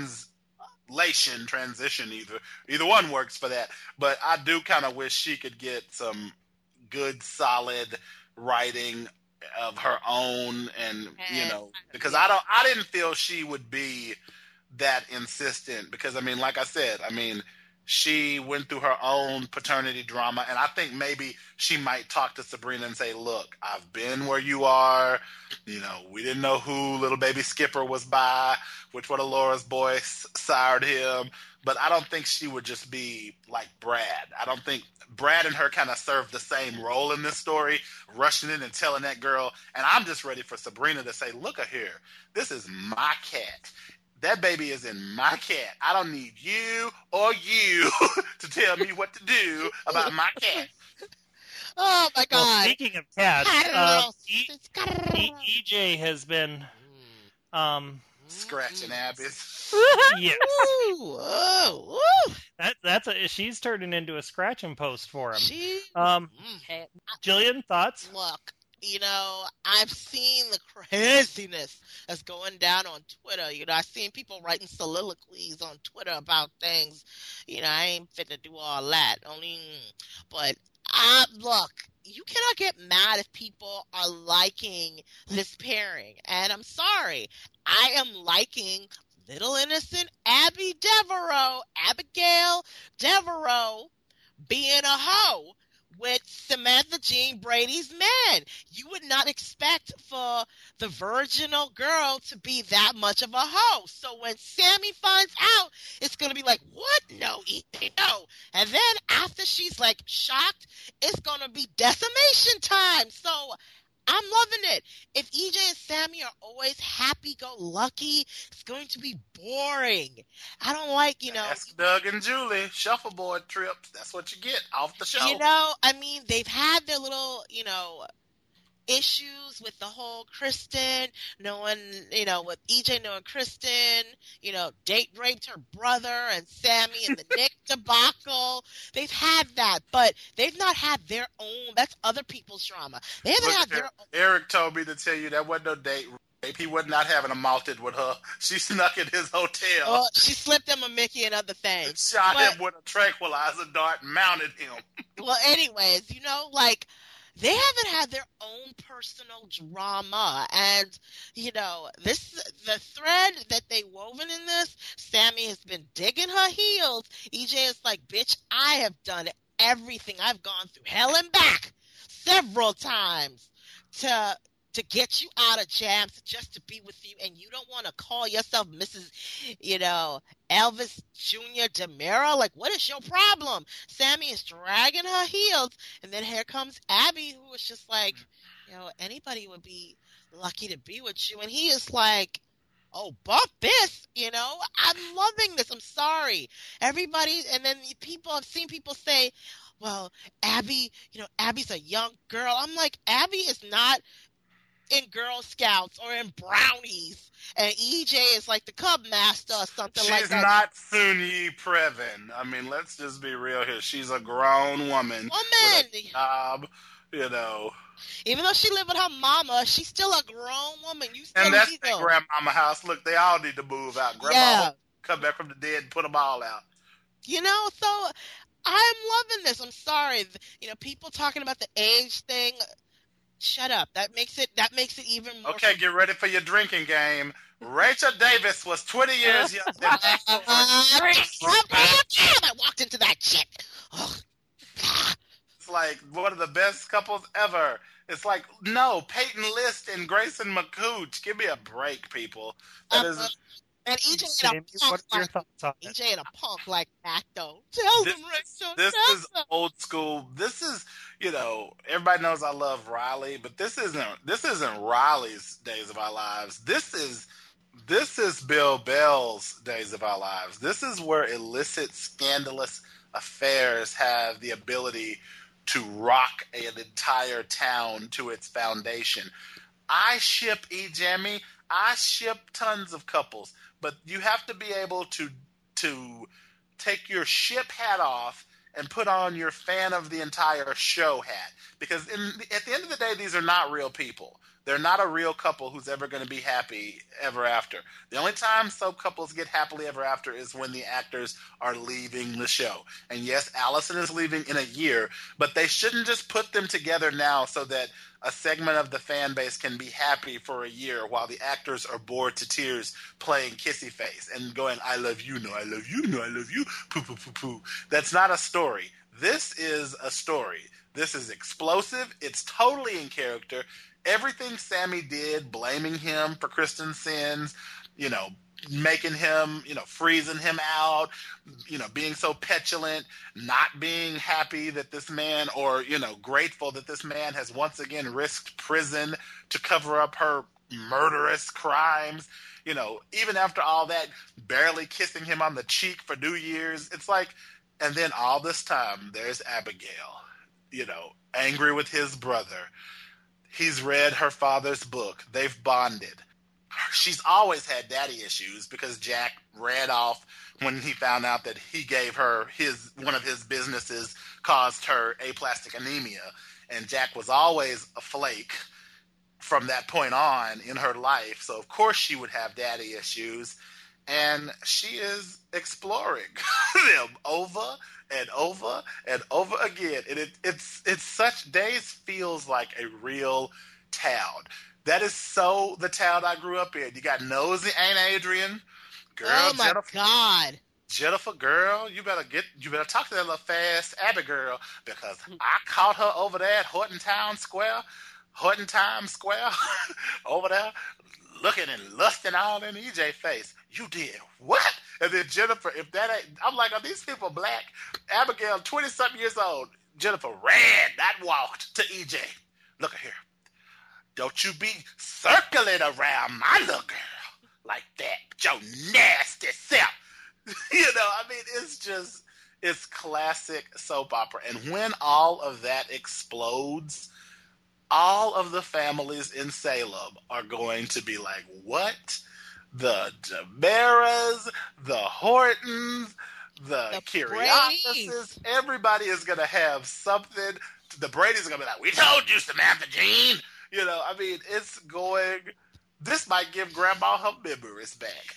either one works for that, but I do kind of wish she could get some good solid writing of her own, and because I didn't feel she would be that insistent, because I mean, like I said, she went through her own paternity drama, and I think maybe she might talk to Sabrina and say, look, I've been where you are. We didn't know who little baby Skipper was by, which one of Laura's boys sired him. But I don't think she would just be like Brad. I don't think Brad and her kind of serve the same role in this story, rushing in and telling that girl. And I'm just ready for Sabrina to say, look here, this is my cat. That baby is in my cat. I don't need you or you to tell me what to do about my cat. Oh, my God. Well, speaking of cats, EJ has been... scratching Abby's. Yes. Whoa. She's turning into a scratching post for him. Hey, Jillian, thoughts? Look, I've seen the craziness that's going down on Twitter. I've seen people writing soliloquies on Twitter about things. I ain't fit to do all that. But look, you cannot get mad if people are liking this pairing. And I'm sorry, I am liking little innocent Abigail Devereaux being a hoe with Samantha Jean Brady's man. You would not expect for the virginal girl to be that much of a hoe. So when Sammy finds out, it's going to be like, what? No, no. And then after she's like shocked, it's going to be decimation time. So I'm loving it. If EJ and Sammy are always happy-go-lucky, it's going to be boring. I don't like, Ask Doug and Julie, shuffleboard trips. That's what you get off the show. I mean, they've had their little, issues with the whole Kristen, with EJ knowing Kristen, date raped her brother and Sammy and the Nick debacle. They've had that, but they've not had their own. That's other people's drama. They haven't had their own. Eric told me to tell you that wasn't no date rape. He was not having a malted with her. She snuck in his hotel. Well, she slipped him a Mickey and other things. Shot him with a tranquilizer dart and mounted him. Well, anyways, they haven't had their own personal drama. And, the thread that they woven in this, Sammy has been digging her heels. EJ is like, bitch, I have done everything. I've gone through hell and back several times to get you out of jams just to be with you, and you don't want to call yourself Mrs. Elvis Jr. DeMera? Like, what is your problem? Sammy is dragging her heels, and then here comes Abby, who is just like, anybody would be lucky to be with you, and he is like, oh, bump this, I'm loving this. I'm sorry. Everybody, and then I've seen people say, well, Abby, Abby's a young girl. I'm like, Abby is not in Girl Scouts or in Brownies, and EJ is like the Cub Master or something like that. She's not Sunyi Previn. I mean, let's just be real here. She's a grown woman. With a job, Even though she lived with her mama, she's still a grown woman. You still and that's their grandmama house. Look, they all need to move out. Grandma come back from the dead and put them all out. So I'm loving this. I'm sorry. People talking about the age thing. Shut up. That makes it even more. Okay, get ready for your drinking game. Rachel Davis was 20 years younger than I walked into that shit. It's like one of the best couples ever. It's like, no, Peyton List and Grayson McCooch. Give me a break, people. That is. And EJ in a punk like that, though. Tell them, Rachel. This is old school. This is, everybody knows I love Riley, but this isn't Riley's Days of Our Lives. This is Bill Bell's Days of Our Lives. This is where illicit, scandalous affairs have the ability to rock an entire town to its foundation. I ship E-Jammy. I ship tons of couples. But you have to be able to take your ship hat off and put on your fan of the entire show hat. Because at the end of the day, these are not real people. They're not a real couple who's ever going to be happy ever after. The only time soap couples get happily ever after is when the actors are leaving the show. And yes, Allison is leaving in a year, but they shouldn't just put them together now so that a segment of the fan base can be happy for a year while the actors are bored to tears playing kissy face and going, I love you, no, I love you, no, I love you, poo, poo, poo, poo. That's not a story. This is a story. This is explosive. It's totally in character. Everything Sammy did, blaming him for Kristen's sins, making him, freezing him out, being so petulant, not being happy that this man or, grateful that this man has once again risked prison to cover up her murderous crimes. Even after all that, barely kissing him on the cheek for New Year's. It's like, and then all this time, there's Abigail, angry with his brother. He's read her father's book. They've bonded. She's always had daddy issues because Jack ran off when he found out that he gave her one of his businesses caused her aplastic anemia. And Jack was always a flake from that point on in her life. So, of course, she would have daddy issues. And she is exploring them over and over and over again. And it's such, Days feels like a real town. That is the town I grew up in. You got nosy Aunt Adrian. Girl, oh, my Jennifer, God. Jennifer, girl, you better talk to that little fast Abby girl, because I caught her over there at Horton Times Square, over there, looking and lusting all in EJ face. You did what? And then Jennifer, if that ain't, I'm like, are these people black? Abigail, 20-something years old. Jennifer ran, not walked to EJ. Look at here. Don't you be circling around my little girl like that, your nasty self. It's classic soap opera. And when all of that explodes, all of the families in Salem are going to be like, what? The Damaras, the Hortons, the Kiriakis, everybody is going to have something. The Brady's are going to be like, we told you, Samantha Jean. It's going... This might give Grandma her memories back.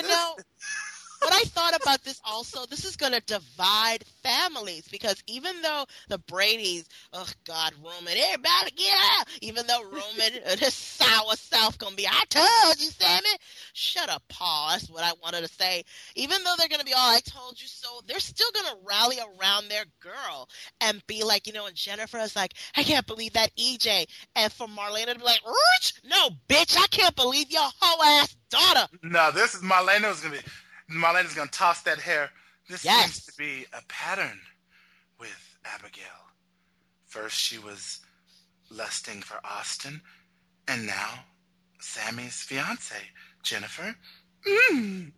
What I thought about this also, this is going to divide families, because even though the Bradys, oh God, Roman, everybody get out. Even though Roman and his sour self going to be, I told you, Sammy. Shut up, Paul. That's what I wanted to say. Even though they're going to be all, I told you so, they're still going to rally around their girl and be like, and Jennifer is like, I can't believe that EJ. And for Marlena to be like, no, bitch, I can't believe your whole ass daughter. No, this is Marlena's going to be... Marlena's going to toss that hair. This seems to be a pattern with Abigail. First she was lusting for Austin, and now Sammy's fiance, Jennifer. This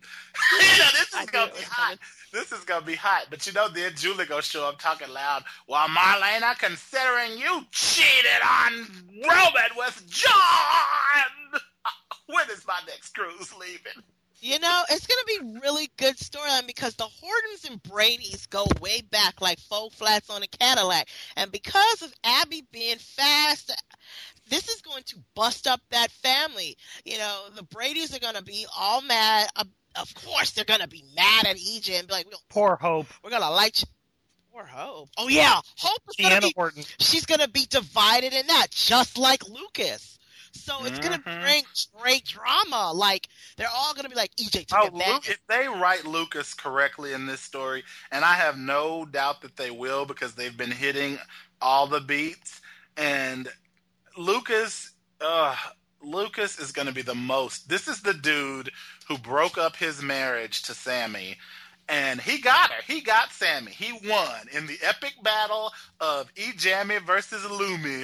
is going to be hot. This is going to be hot. But then Julie going to show up talking loud. Well, Marlena, considering you cheated on Roman with John, when is my next cruise leaving? It's going to be really good storyline, because the Hortons and Bradys go way back like four flats on a Cadillac. And because of Abby being fast, this is going to bust up that family. The Bradys are going to be all mad. Of course, they're going to be mad at EJ and be like, poor Hope. We're going to like... Poor Hope. Oh, yeah. Hope is going to be... Horton. She's going to be divided in that, just like Lucas. So it's going to bring straight drama. Like, they're all going to be like, EJ took advantage. If they write Lucas correctly in this story, and I have no doubt that they will, because they've been hitting all the beats, and Lucas is going to be the most... This is the dude who broke up his marriage to Sammy, and he got her. He got Sammy. He won in the epic battle of E-Jammy versus Lumi.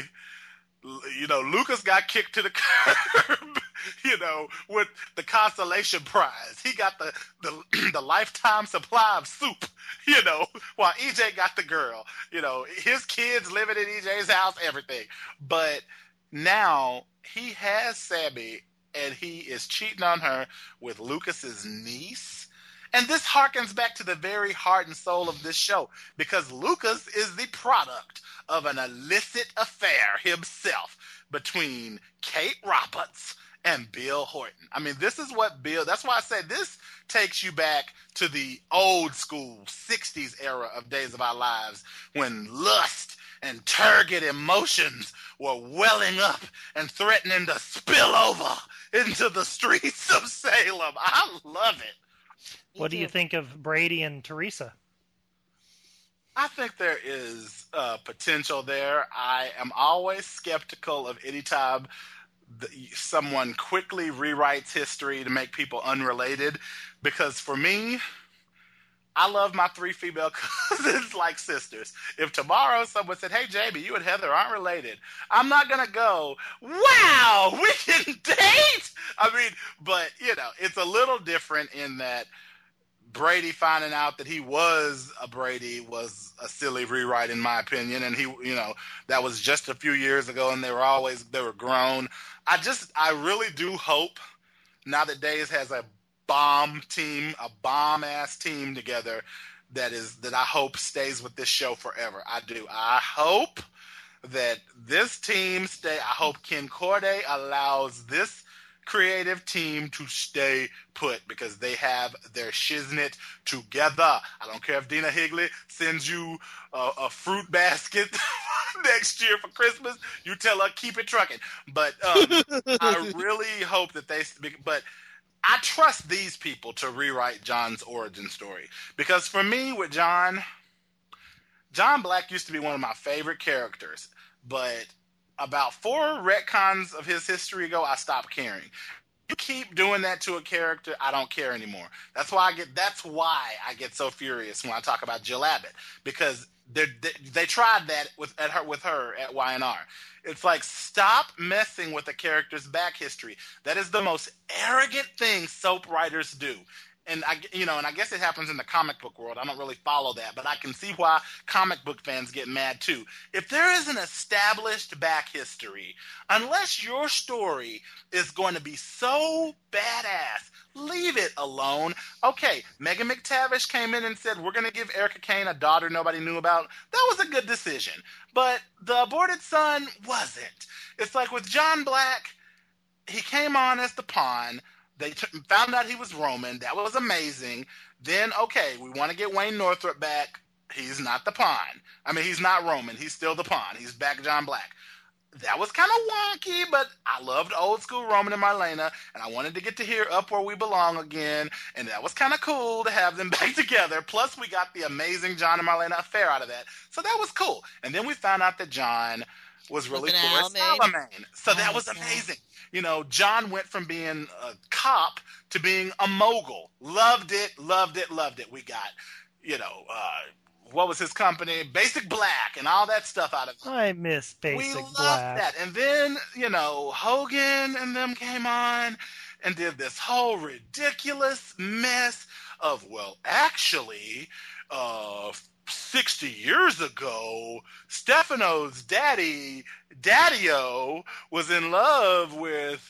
Lucas got kicked to the curb, with the consolation prize. He got the lifetime supply of soup, while EJ got the girl. His kids living in EJ's house, everything. But now he has Sammy, and he is cheating on her with Lucas's niece. And this harkens back to the very heart and soul of this show, because Lucas is the product of an illicit affair himself between Kate Roberts and Bill Horton. This is what that's why I say this takes you back to the old school 60s era of Days of Our Lives, when lust and turgid emotions were welling up and threatening to spill over into the streets of Salem. I love it. What do you think of Brady and Teresa? I think there is potential there. I am always skeptical of any time someone quickly rewrites history to make people unrelated, because for me, I love my three female cousins like sisters. If tomorrow someone said, hey, Jamie, you and Heather aren't related, I'm not going to go, wow, we can date? But, it's a little different in that Brady finding out that he was a Brady was a silly rewrite, in my opinion. And he, that was just a few years ago, and they were grown. I really do hope, now that Days has a bomb ass team together, that I hope stays with this show forever. I do. I hope that this team I hope Ken Corday allows this creative team to stay put, because they have their shiznit together. I don't care if Dina Higley sends you a fruit basket next year for Christmas. You tell her, keep it trucking. But I really hope that but I trust these people to rewrite John's origin story. Because for me, with John Black used to be one of my favorite characters. But about 4 retcons of his history ago, I stopped caring. You keep doing that to a character, I don't care anymore. That's why I get so furious when I talk about Jill Abbott, because they tried that with her at YNR. It's like, stop messing with a character's back history. That is the most arrogant thing soap writers do. And I guess it happens in the comic book world. I don't really follow that, but I can see why comic book fans get mad too. If there is an established back history, unless your story is going to be so badass, leave it alone. Okay, Megan McTavish came in and said, we're going to give Erica Kane a daughter nobody knew about. That was a good decision. But the aborted son wasn't. It's like with John Black, he came on as the pawn. They found out he was Roman. That was amazing. Then, okay, we want to get Wayne Northrop back. He's not the pawn. I mean, he's not Roman. He's still the pawn. He's back John Black. That was kind of wonky, but I loved old school Roman and Marlena, and I wanted to get to hear Up Where We Belong again, and that was kind of cool to have them back together. Plus, we got the amazing John and Marlena affair out of that. So that was cool. And then we found out that John was really Forrest Alamein. So that was amazing. You know, John went from being a cop to being a mogul. Loved it. We got, what was his company? Basic Black and all that stuff out of it. I miss Basic Black. We loved that. And then, Hogan and them came on and did this whole ridiculous mess of, well, actually, 60 years ago, Stefano's Daddy-O, was in love with,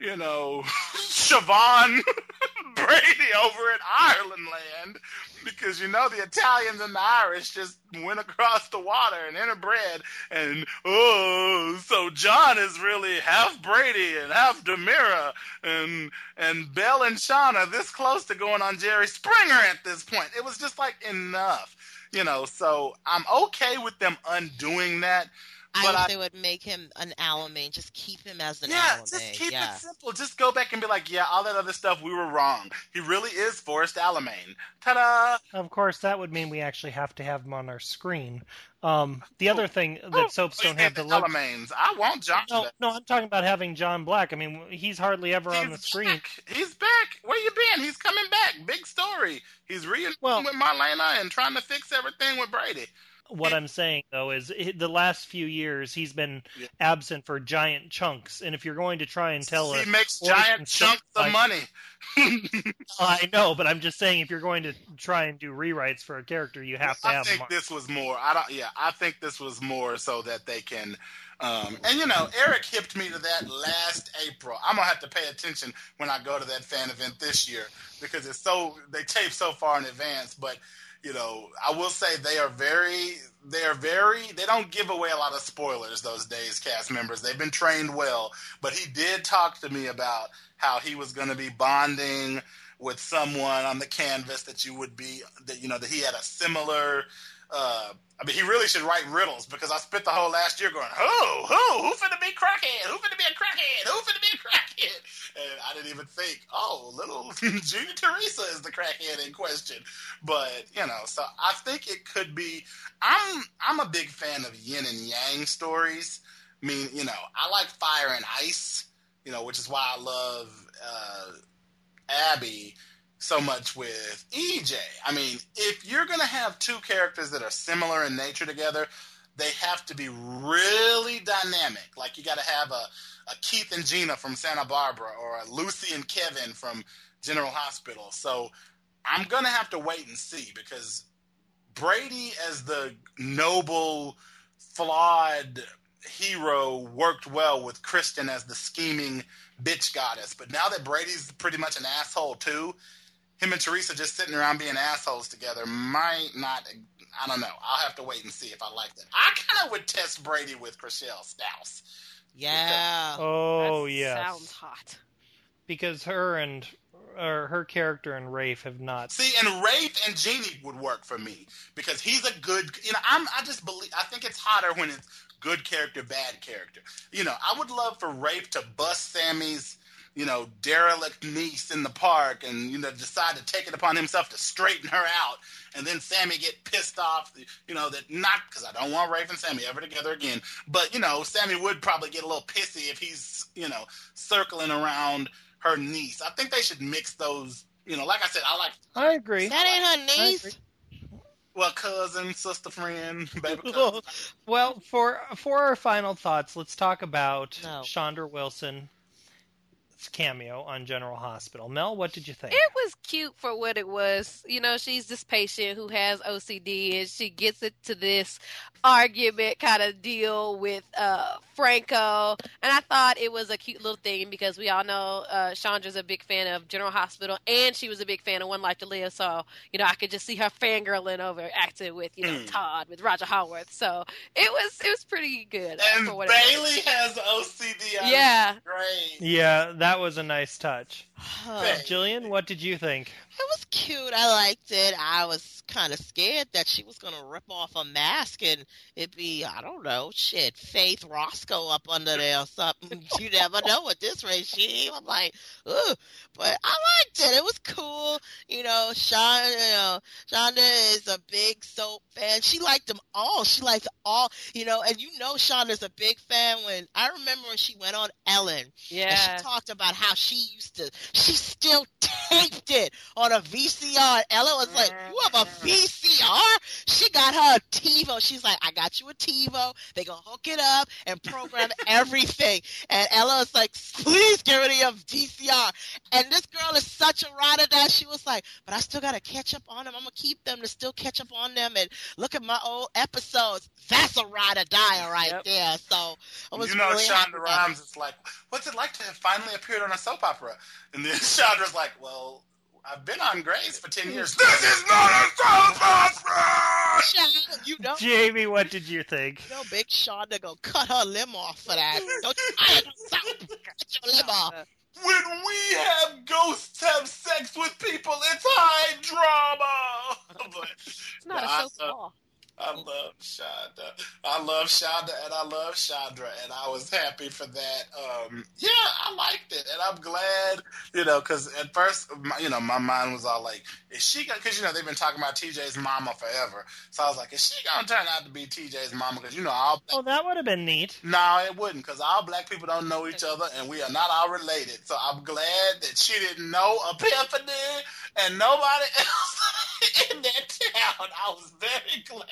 Siobhan Brady over in Ireland land, because, the Italians and the Irish just went across the water and interbred, and, so John is really half Brady and half DeMira, and Belle and Sean are this close to going on Jerry Springer at this point. It was just like, enough. So I'm okay with them undoing that. I wish they would make him an Alamein. Just keep him as an Alamein. Just keep it simple. Just go back and be like, all that other stuff, we were wrong. He really is Forrest Alamein. Ta-da! Of course, that would mean we actually have to have him on our screen. The other thing that soaps don't have the look. Alamains. I want John. No, I'm talking about having John Black. I mean, he's hardly ever on the screen. He's back. Where you been? He's coming back. Big story. He's reuniting with Marlena and trying to fix everything with Brady. What I'm saying, though, is the last few years he's been absent for giant chunks. And if you're going to try and tell he makes giant chunks of money. I know, but I'm just saying, if you're going to try and do rewrites for a character, you have to have him. I think this was more. I think this was more so that they can. Eric hipped me to that last April. I'm gonna have to pay attention when I go to that fan event this year, because they tape so far in advance, but. I will say they don't give away a lot of spoilers those days, cast members. They've been trained well. But he did talk to me about how he was going to be bonding with someone on the canvas that he had a similar, he really should write riddles, because I spent the whole last year going, who finna be crackhead? Who finna be a crackhead? Who finna be a crackhead? And I didn't even think, little Junior Teresa is the crackhead in question. But, so I think it could be, I'm a big fan of yin and yang stories. I mean, I like Fire and Ice, which is why I love Abby so much with EJ. I mean, if you're going to have two characters that are similar in nature together, they have to be really dynamic. Like, you got to have a Keith and Gina from Santa Barbara, or a Lucy and Kevin from General Hospital. So I'm going to have to wait and see, because Brady as the noble, flawed hero worked well with Kristen as the scheming bitch goddess. But now that Brady's pretty much an asshole too, him and Teresa just sitting around being assholes together might not. I don't know. I'll have to wait and see if I like that. I kind of would test Brady with Chriselle Staus. Yeah. Yes. Sounds hot. Because her character and Rafe have not. See, and Rafe and Jeannie would work for me, because he's a good. I think it's hotter when it's good character, bad character. I would love for Rafe to bust Sammy's derelict niece in the park and, decide to take it upon himself to straighten her out. And then Sammy get pissed off, that not because I don't want Rafe and Sammy ever together again. But, Sammy would probably get a little pissy if he's, circling around her niece. I think they should mix those, like I said, I agree. That ain't her niece. Well, cousin, sister, friend, baby cousin. Well, for our final thoughts, let's talk about No. Chandra Wilson's cameo on General Hospital. Mel, what did you think? It was cute for what it was. She's this patient who has OCD, and she gets into this argument kind of deal with Franco. And I thought it was a cute little thing because we all know Chandra's a big fan of General Hospital, and she was a big fan of One Life to Live. So, I could just see her fangirling over acting with, Todd, with Roger Howarth. So it was pretty good. And for what Bailey has OCD. Yeah. Great. Yeah, that was a nice touch. Bailey. Jillian, what did you think? It was cute. I liked it. I was kind of scared that she was going to rip off a mask and it'd be, I don't know, Faith Roscoe up under there or something. You never know with this regime. I'm like, ugh. But I liked it. It was cool. Shonda is a big soap fan. She liked them all. She liked all, and Shonda's a big fan when, I remember when she went on Ellen. Yeah. And she talked about how she still taped it on a VCR. Ella was like, you have a VCR? She got her a TiVo. She's like, I got you a TiVo. They gonna hook it up and program everything. And Ella was like, please get rid of your VCR. And this girl is such a rider that she was like, but I still gotta catch up on them. I'm gonna keep them to still catch up on them and look at my old episodes. That's a ride or die right there. So I was really happy Shonda with that. Rhimes is like, what's it like to have finally appeared on a soap opera? And then Chandra's like, well, I've been on Grace for 10 years. This is not a soap opera! Jamie, what did you think? Big Shonda gonna cut her limb off for that. Don't try it. Cut your limb off. When we have ghosts have sex with people, it's high drama! But, It's not a soap at all. I love Shonda. I love Shonda and I love Chandra, and I was happy for that. I liked it, and I'm glad, because at first, my mind was all like, is she gonna, because, they've been talking about TJ's mama forever. So I was like, is she gonna turn out to be TJ's mama? Because, Oh, that would have been neat. No, it wouldn't, because all black people don't know each other, and we are not all related. So I'm glad that she didn't know Epiphany and nobody else in that town. I was very glad.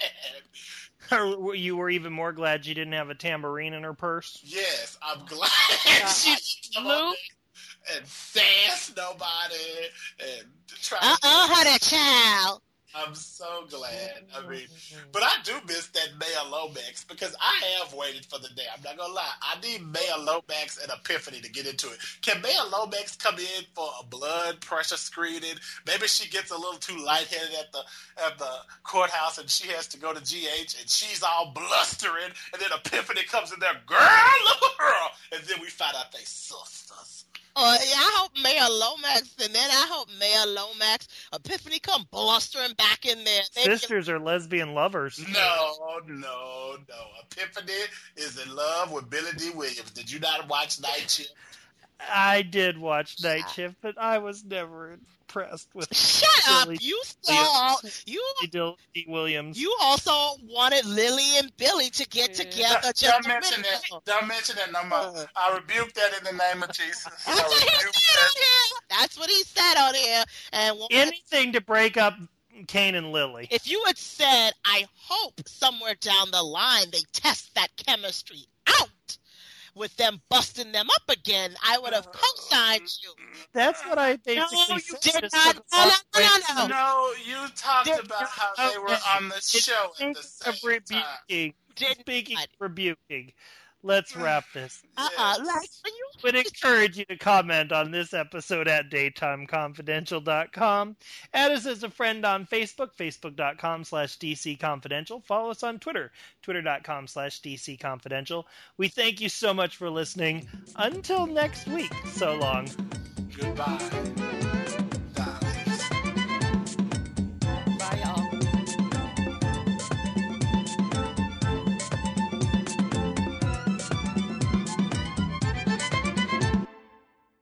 Or you were even more glad she didn't have a tambourine in her purse? Yes, I'm glad she didn't Luke? and sass nobody and try. Honey, child. I'm so glad. But I do miss that Maya Lomax because I have waited for the day. I'm not gonna lie. I need Maya Lomax and Epiphany to get into it. Can Maya Lomax come in for a blood pressure screening? Maybe she gets a little too lightheaded at the courthouse and she has to go to GH and she's all blustering, and then Epiphany comes in there, girl, and then we find out they sisters. I hope Mayor Lomax, and then I hope Mayor Lomax, Epiphany come blustering back in there. Sisters are lesbian lovers. No. Epiphany is in love with Billy D. Williams. Did you not watch Night Shift? I did watch Night Shift, but I was never impressed with Shut Billy up! You saw D. Williams. You also wanted Lily and Billy to get together. Don't mention that. Don't mention that no more. I rebuke that in the name of Jesus. That's what he said on here. That's what he said on here. And anything to break up Kane and Lily. If you had said, I hope somewhere down the line they test that chemistry out with them busting them up again, I would have co-signed you. That's what I basically No, you said. did not. No. No, you talked about how they were on the show at the same time. Speaking of rebuking, let's wrap this. Would encourage you to comment on this episode at DaytimeConfidential.com. Add us as a friend on Facebook, Facebook.com/DCConfidential. Follow us on Twitter, Twitter.com/DCConfidential. We thank you so much for listening. Until next week, so long. Goodbye.